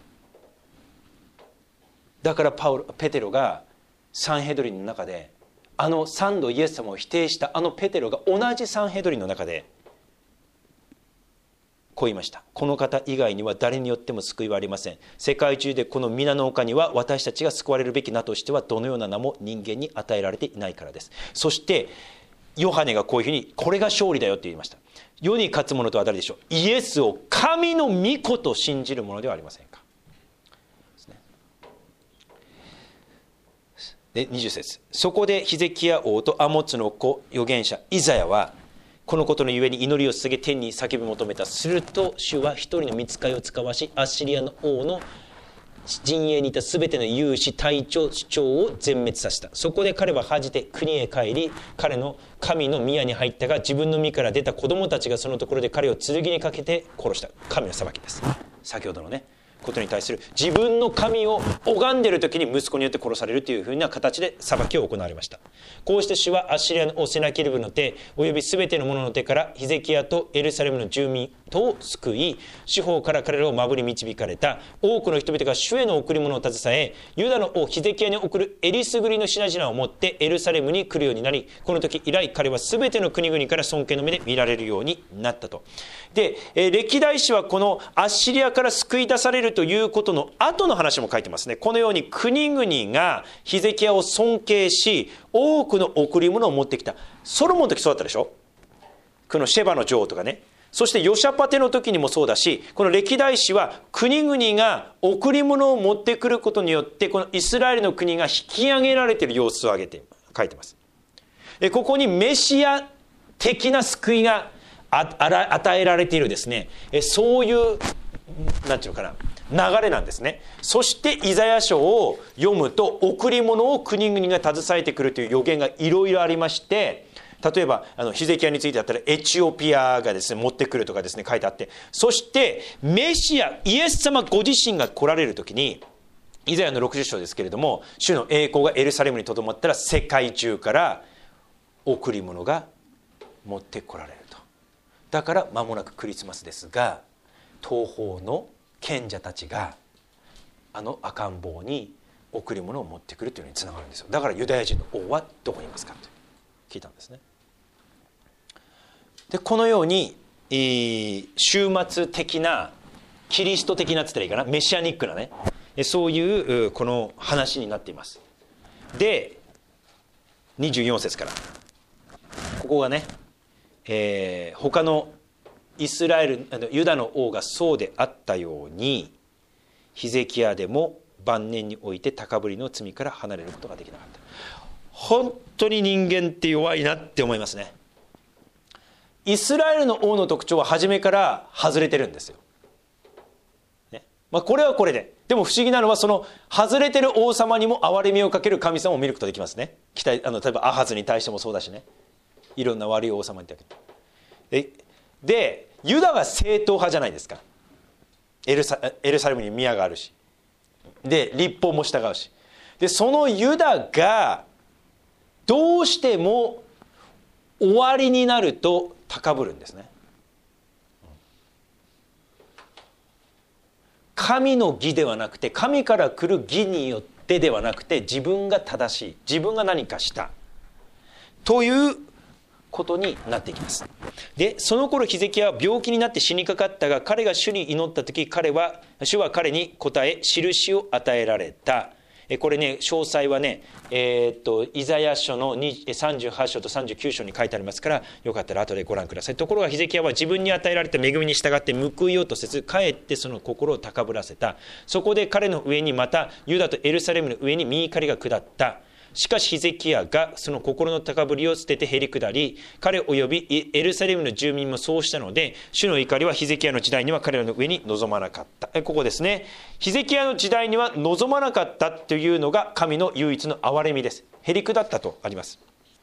だからパウロペテロがサンヘドリンの中であの三度イエス様を否定したあのペテロが同じサンヘドリンの中でこう言いました。この方以外には誰によっても救いはありません。世界中でこの皆の丘には私たちが救われるべき名としてはどのような名も人間に与えられていないからです。そしてヨハネがこういうふうにこれが勝利だよって言いました。世に勝つ者とは誰でしょう。イエスを神の御子と信じる者ではありませんか。でにじゅう節、そこでヒゼキヤ王とアモツの子預言者イザヤはこのことのゆえに祈りを捧げ天に叫び求めた。すると主は一人の御使いを使わしアッシリアの王の陣営にいたすべての勇士隊長首長を全滅させた。そこで彼は恥じて国へ帰り彼の神の宮に入ったが自分の身から出た子供たちがそのところで彼を剣にかけて殺した。神の裁きです。先ほどのねことに対する自分の神を拝んでいる時に息子によって殺されるというふうな形で裁きを行われました。こうして主はアッシリアの王セナケルブの手およびすべての者の手からヒゼキヤとエルサレムの住民とを救い四方から彼らを守り導かれた。多くの人々が主への贈り物を携えユダの王ヒゼキヤに贈るえりすぐりの品々を持ってエルサレムに来るようになりこの時以来彼はすべての国々から尊敬の目で見られるようになったと。で歴代史はこのアッシリアから救い出されるということの後の話も書いてますね。このように国々がヒゼキヤを尊敬し多くの贈り物を持ってきた。ソロモンの時そうだったでしょ。このシェバの女王とかね。そしてヨシャパテの時にもそうだしこの歴代史は国々が贈り物を持ってくることによってこのイスラエルの国が引き上げられている様子を挙げて書いてます。ここにメシア的な救いが与えられているですねそういうなんていうのかな流れなんですね。そしてイザヤ書を読むと贈り物を国々が携えてくるという予言がいろいろありまして例えばあのヒゼキヤについてだったらエチオピアがですね持ってくるとかですね書いてあってそしてメシアイエス様ご自身が来られる時にイザヤのろくじゅっ章ですけれども主の栄光がエルサレムにとどまったら世界中から贈り物が持ってこられると。だから間もなくクリスマスですが東方の賢者たちがあの赤ん坊に贈り物を持ってくるというのにつながるんですよ。だからユダヤ人の王はどこにいますかと聞いたんですね。でこのように、えー、終末的なキリスト的なって言ったらいいかなメシアニックなねそういうこの話になっています。でにじゅうよん節からここがね、えー、他のイスラエルユダの王がそうであったようにヒゼキヤでも晩年において高ぶりの罪から離れることができなかった。本当に人間って弱いなって思いますね。イスラエルの王の特徴は初めから外れてるんですよ、ねまあ、これはこれででも不思議なのはその外れてる王様にも憐れみをかける神様を見ることができますね。期待あの例えばアハズに対してもそうだしねいろんな悪い王様に対してでユダは正統派じゃないですか。エルサ、エルサレムに宮があるしで立法も従うしでそのユダがどうしても終わりになると高ぶるんですね。神の義ではなくて神から来る義によってではなくて自分が正しい自分が何かしたということになっていきます。でその頃ヒゼキヤは病気になって死にかかったが彼が主に祈った時彼は主は彼に答え印を与えられた。これね詳細はね、えー、っとイザヤ書のさんじゅうはち章とさんじゅうきゅう章に書いてありますからよかったら後でご覧ください。ところがヒゼキヤは自分に与えられた恵みに従って報いようとせずかえってその心を高ぶらせた。そこで彼の上にまたユダとエルサレムの上に御怒りが下った。 しかしヒゼキヤがその心の高ぶりを捨ててへり下り、彼及びエルサレムの住民もそうしたので、主の怒りはヒゼキヤの時代には彼らの上に臨まなかった。ここですね。ヒゼキヤの時代には臨まなかったというのが神の唯一の憐れみです。へり下ったとあります。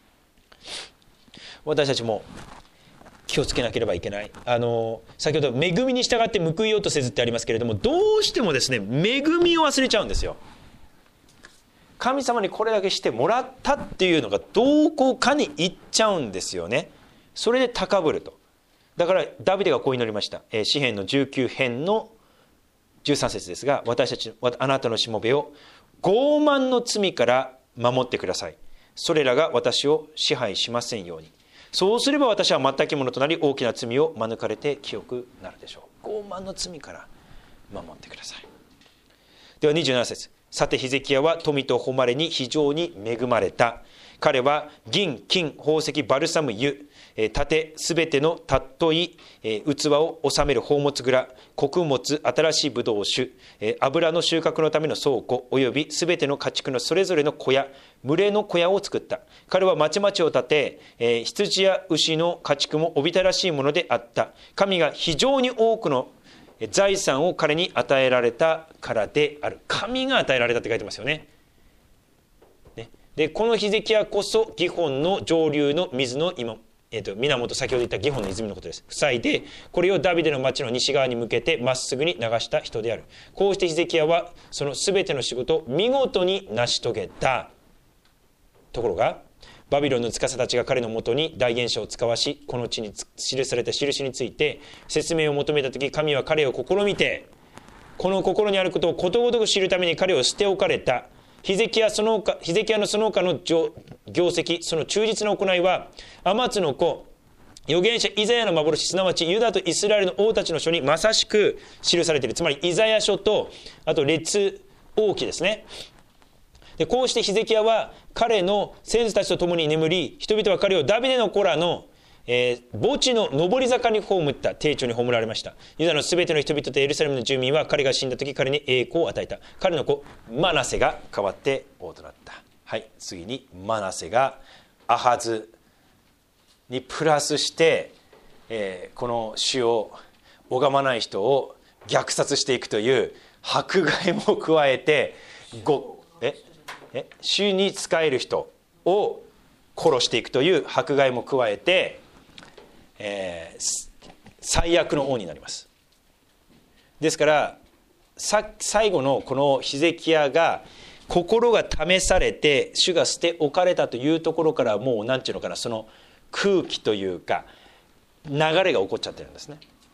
私たちも気をつけなければいけない。あの先ほど恵みに従って報いようとせずってありますけれども、どうしてもですね、恵みを忘れちゃうんですよ。神様にこれだけしてもらったっていうのがどこかに行っちゃうんですよね。それで高ぶると。だからダビデがこう祈りました。えー、詩編のじゅうきゅう編のじゅうさん節ですが、私たちあなたのしもべを傲慢の罪から守ってください。それらが私を支配しませんように。そうすれば私は全き者となり、大きな罪を免れて清くなるでしょう。傲慢の罪から守ってください。ではにじゅうなな節。さてヒゼキヤは富と誉れに非常に恵まれた。彼は銀、金、宝石、バルサム油、盾、すべての尊い器を収める宝物蔵、穀物、新しいブドウ酒、油の収穫のための倉庫、およびすべての家畜のそれぞれの小屋、群れの小屋を作った。彼は町々を建て、羊や牛の家畜もおびただしいものであった。神が非常に多くの財産を彼に与えられたからである。神が与えられたって書いてますよね。でこのヒゼキヤこそギホンの上流の水の今、えー、と源、先ほど言ったギホンの泉のことです。塞いでこれをダビデの町の西側に向けてまっすぐに流した人である。こうしてヒゼキヤはその全ての仕事を見事に成し遂げた。ところがバビロンの司たちが彼のもとに大言書を使わし、この地に記された印について説明を求めたとき、神は彼を試みて、この心にあることをことごとく知るために彼を捨て置かれた。ヒゼキヤその他、ヒゼキヤのその他の業績、その忠実な行いは、アマツの子、預言者イザヤの幻、すなわちユダとイスラエルの王たちの書にまさしく記されている。つまりイザヤ書と、あと列王記ですね。でこうしてヒゼキヤは彼の先祖たちと共に眠り、人々は彼をダビデの子らのえー、墓地の上り坂に葬った。丁重に葬られました。ユダのすべての人々とエルサレムの住民は彼が死んだ時彼に栄光を与えた。彼の子マナセが代わって王となった。はい、次にマナセがアハズにプラスして、えー、この主を拝まない人を虐殺していくという迫害も加えて、ごええ主に仕える人を殺していくという迫害も加えて、えー、最悪の王になります。ですからさ最後のこのヒゼキヤが心が試されて主が捨て置かれたというところから、もう何ていうのかな、その空気というか流れが起こっちゃってるんですね。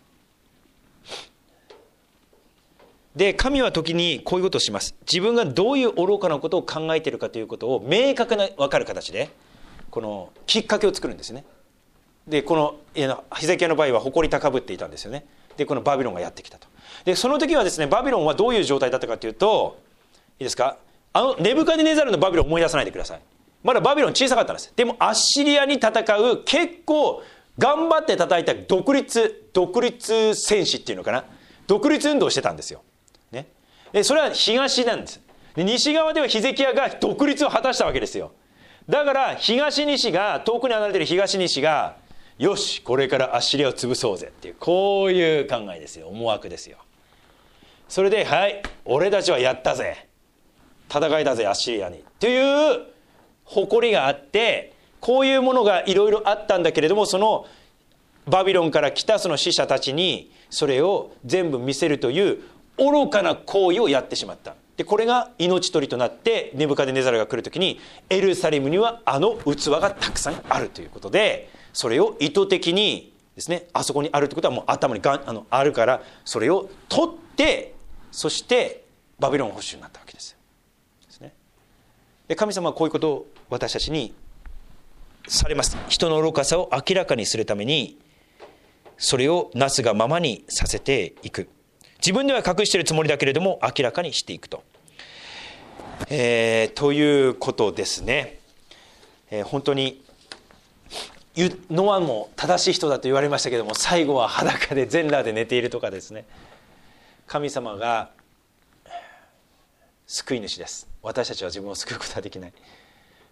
で神は時にこういうことをします。自分がどういう愚かなことを考えているかということを明確な分かる形でこのきっかけを作るんですね。でこのヒゼキヤの場合は誇り高ぶっていたんですよね。でこのバビロンがやってきたと。でその時はですね、バビロンはどういう状態だったかというと、いいですか、あのネブカデネザルのバビロンを思い出さないでください。まだバビロン小さかったんです。でもアッシリアに戦う結構頑張って叩いた独立独立戦士っていうのかな、独立運動をしてたんですよ、ね、でそれは東なんです。で西側ではヒゼキヤが独立を果たしたわけですよ。だから東西が、遠くに離れている東西が、よしこれからアッシリアを潰そうぜっていう、こういう考えですよ、思惑ですよ。それではい俺たちはやったぜ、戦いだぜアッシリアにという誇りがあって、こういうものがいろいろあったんだけれども、そのバビロンから来たその使者たちにそれを全部見せるという愚かな行為をやってしまった。でこれが命取りとなって、ネブカデネザルが来るときにエルサレムにはあの器がたくさんあるということで、それを意図的にですね、あそこにあるってことはもう頭にがんあのあるから、それを取って、そしてバビロン保守になったわけです。ですね。で神様はこういうことを私たちにされます。人の愚かさを明らかにするために、それをなすがままにさせていく。自分では隠しているつもりだけれども明らかにしていくと、えー、ということですね。えー、本当にノアも正しい人だと言われましたけども、最後は裸で全裸で寝ているとかですね。神様が救い主です。私たちは自分を救うことはできない。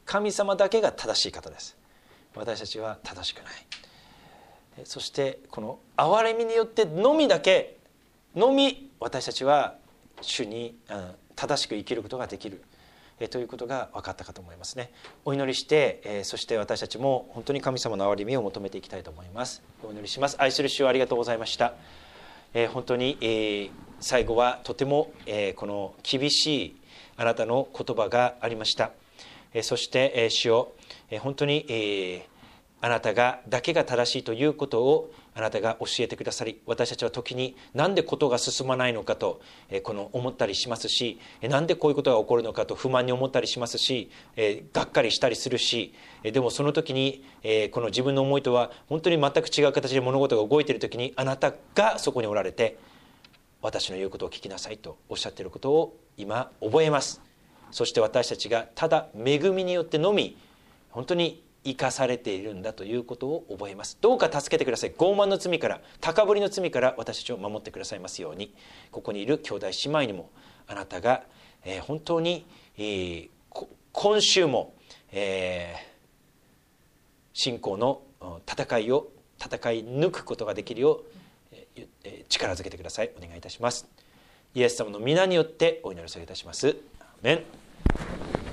神様だけが正しい方です。私たちは正しくない。そしてこの憐れみによってのみだけのみ私たちは主に、うん、正しく生きることができるえということが分かったかと思いますね。お祈りして、えー、そして私たちも本当に神様の憐れみを求めていきたいと思います。お祈りします。愛する主をありがとうございました。えー、本当に、えー、最後はとても、えー、この厳しいあなたの言葉がありました。えー、そして、えー、主よ、えー、本当に、えー、あなたがだけが正しいということをあなたが教えてくださり、私たちは時になんでことが進まないのかと、えー、この思ったりしますし、なんでこういうことが起こるのかと不満に思ったりしますし、えー、がっかりしたりするし、えー、でもその時に、えー、この自分の思いとは本当に全く違う形で物事が動いている時に、あなたがそこにおられて、私の言うことを聞きなさいとおっしゃっていることを今覚えます。そして私たちがただ恵みによってのみ本当に生かされているんだということを覚えます。どうか助けてください。傲慢の罪から、高ぶりの罪から私たちを守ってくださいますように、ここにいる兄弟姉妹にもあなたが、えー、本当に、えー、今週も、えー、信仰の戦いを戦い抜くことができるよう、えー、力づけてください。お願いいたします。イエス様の皆によってお祈りをいたします。アーメン。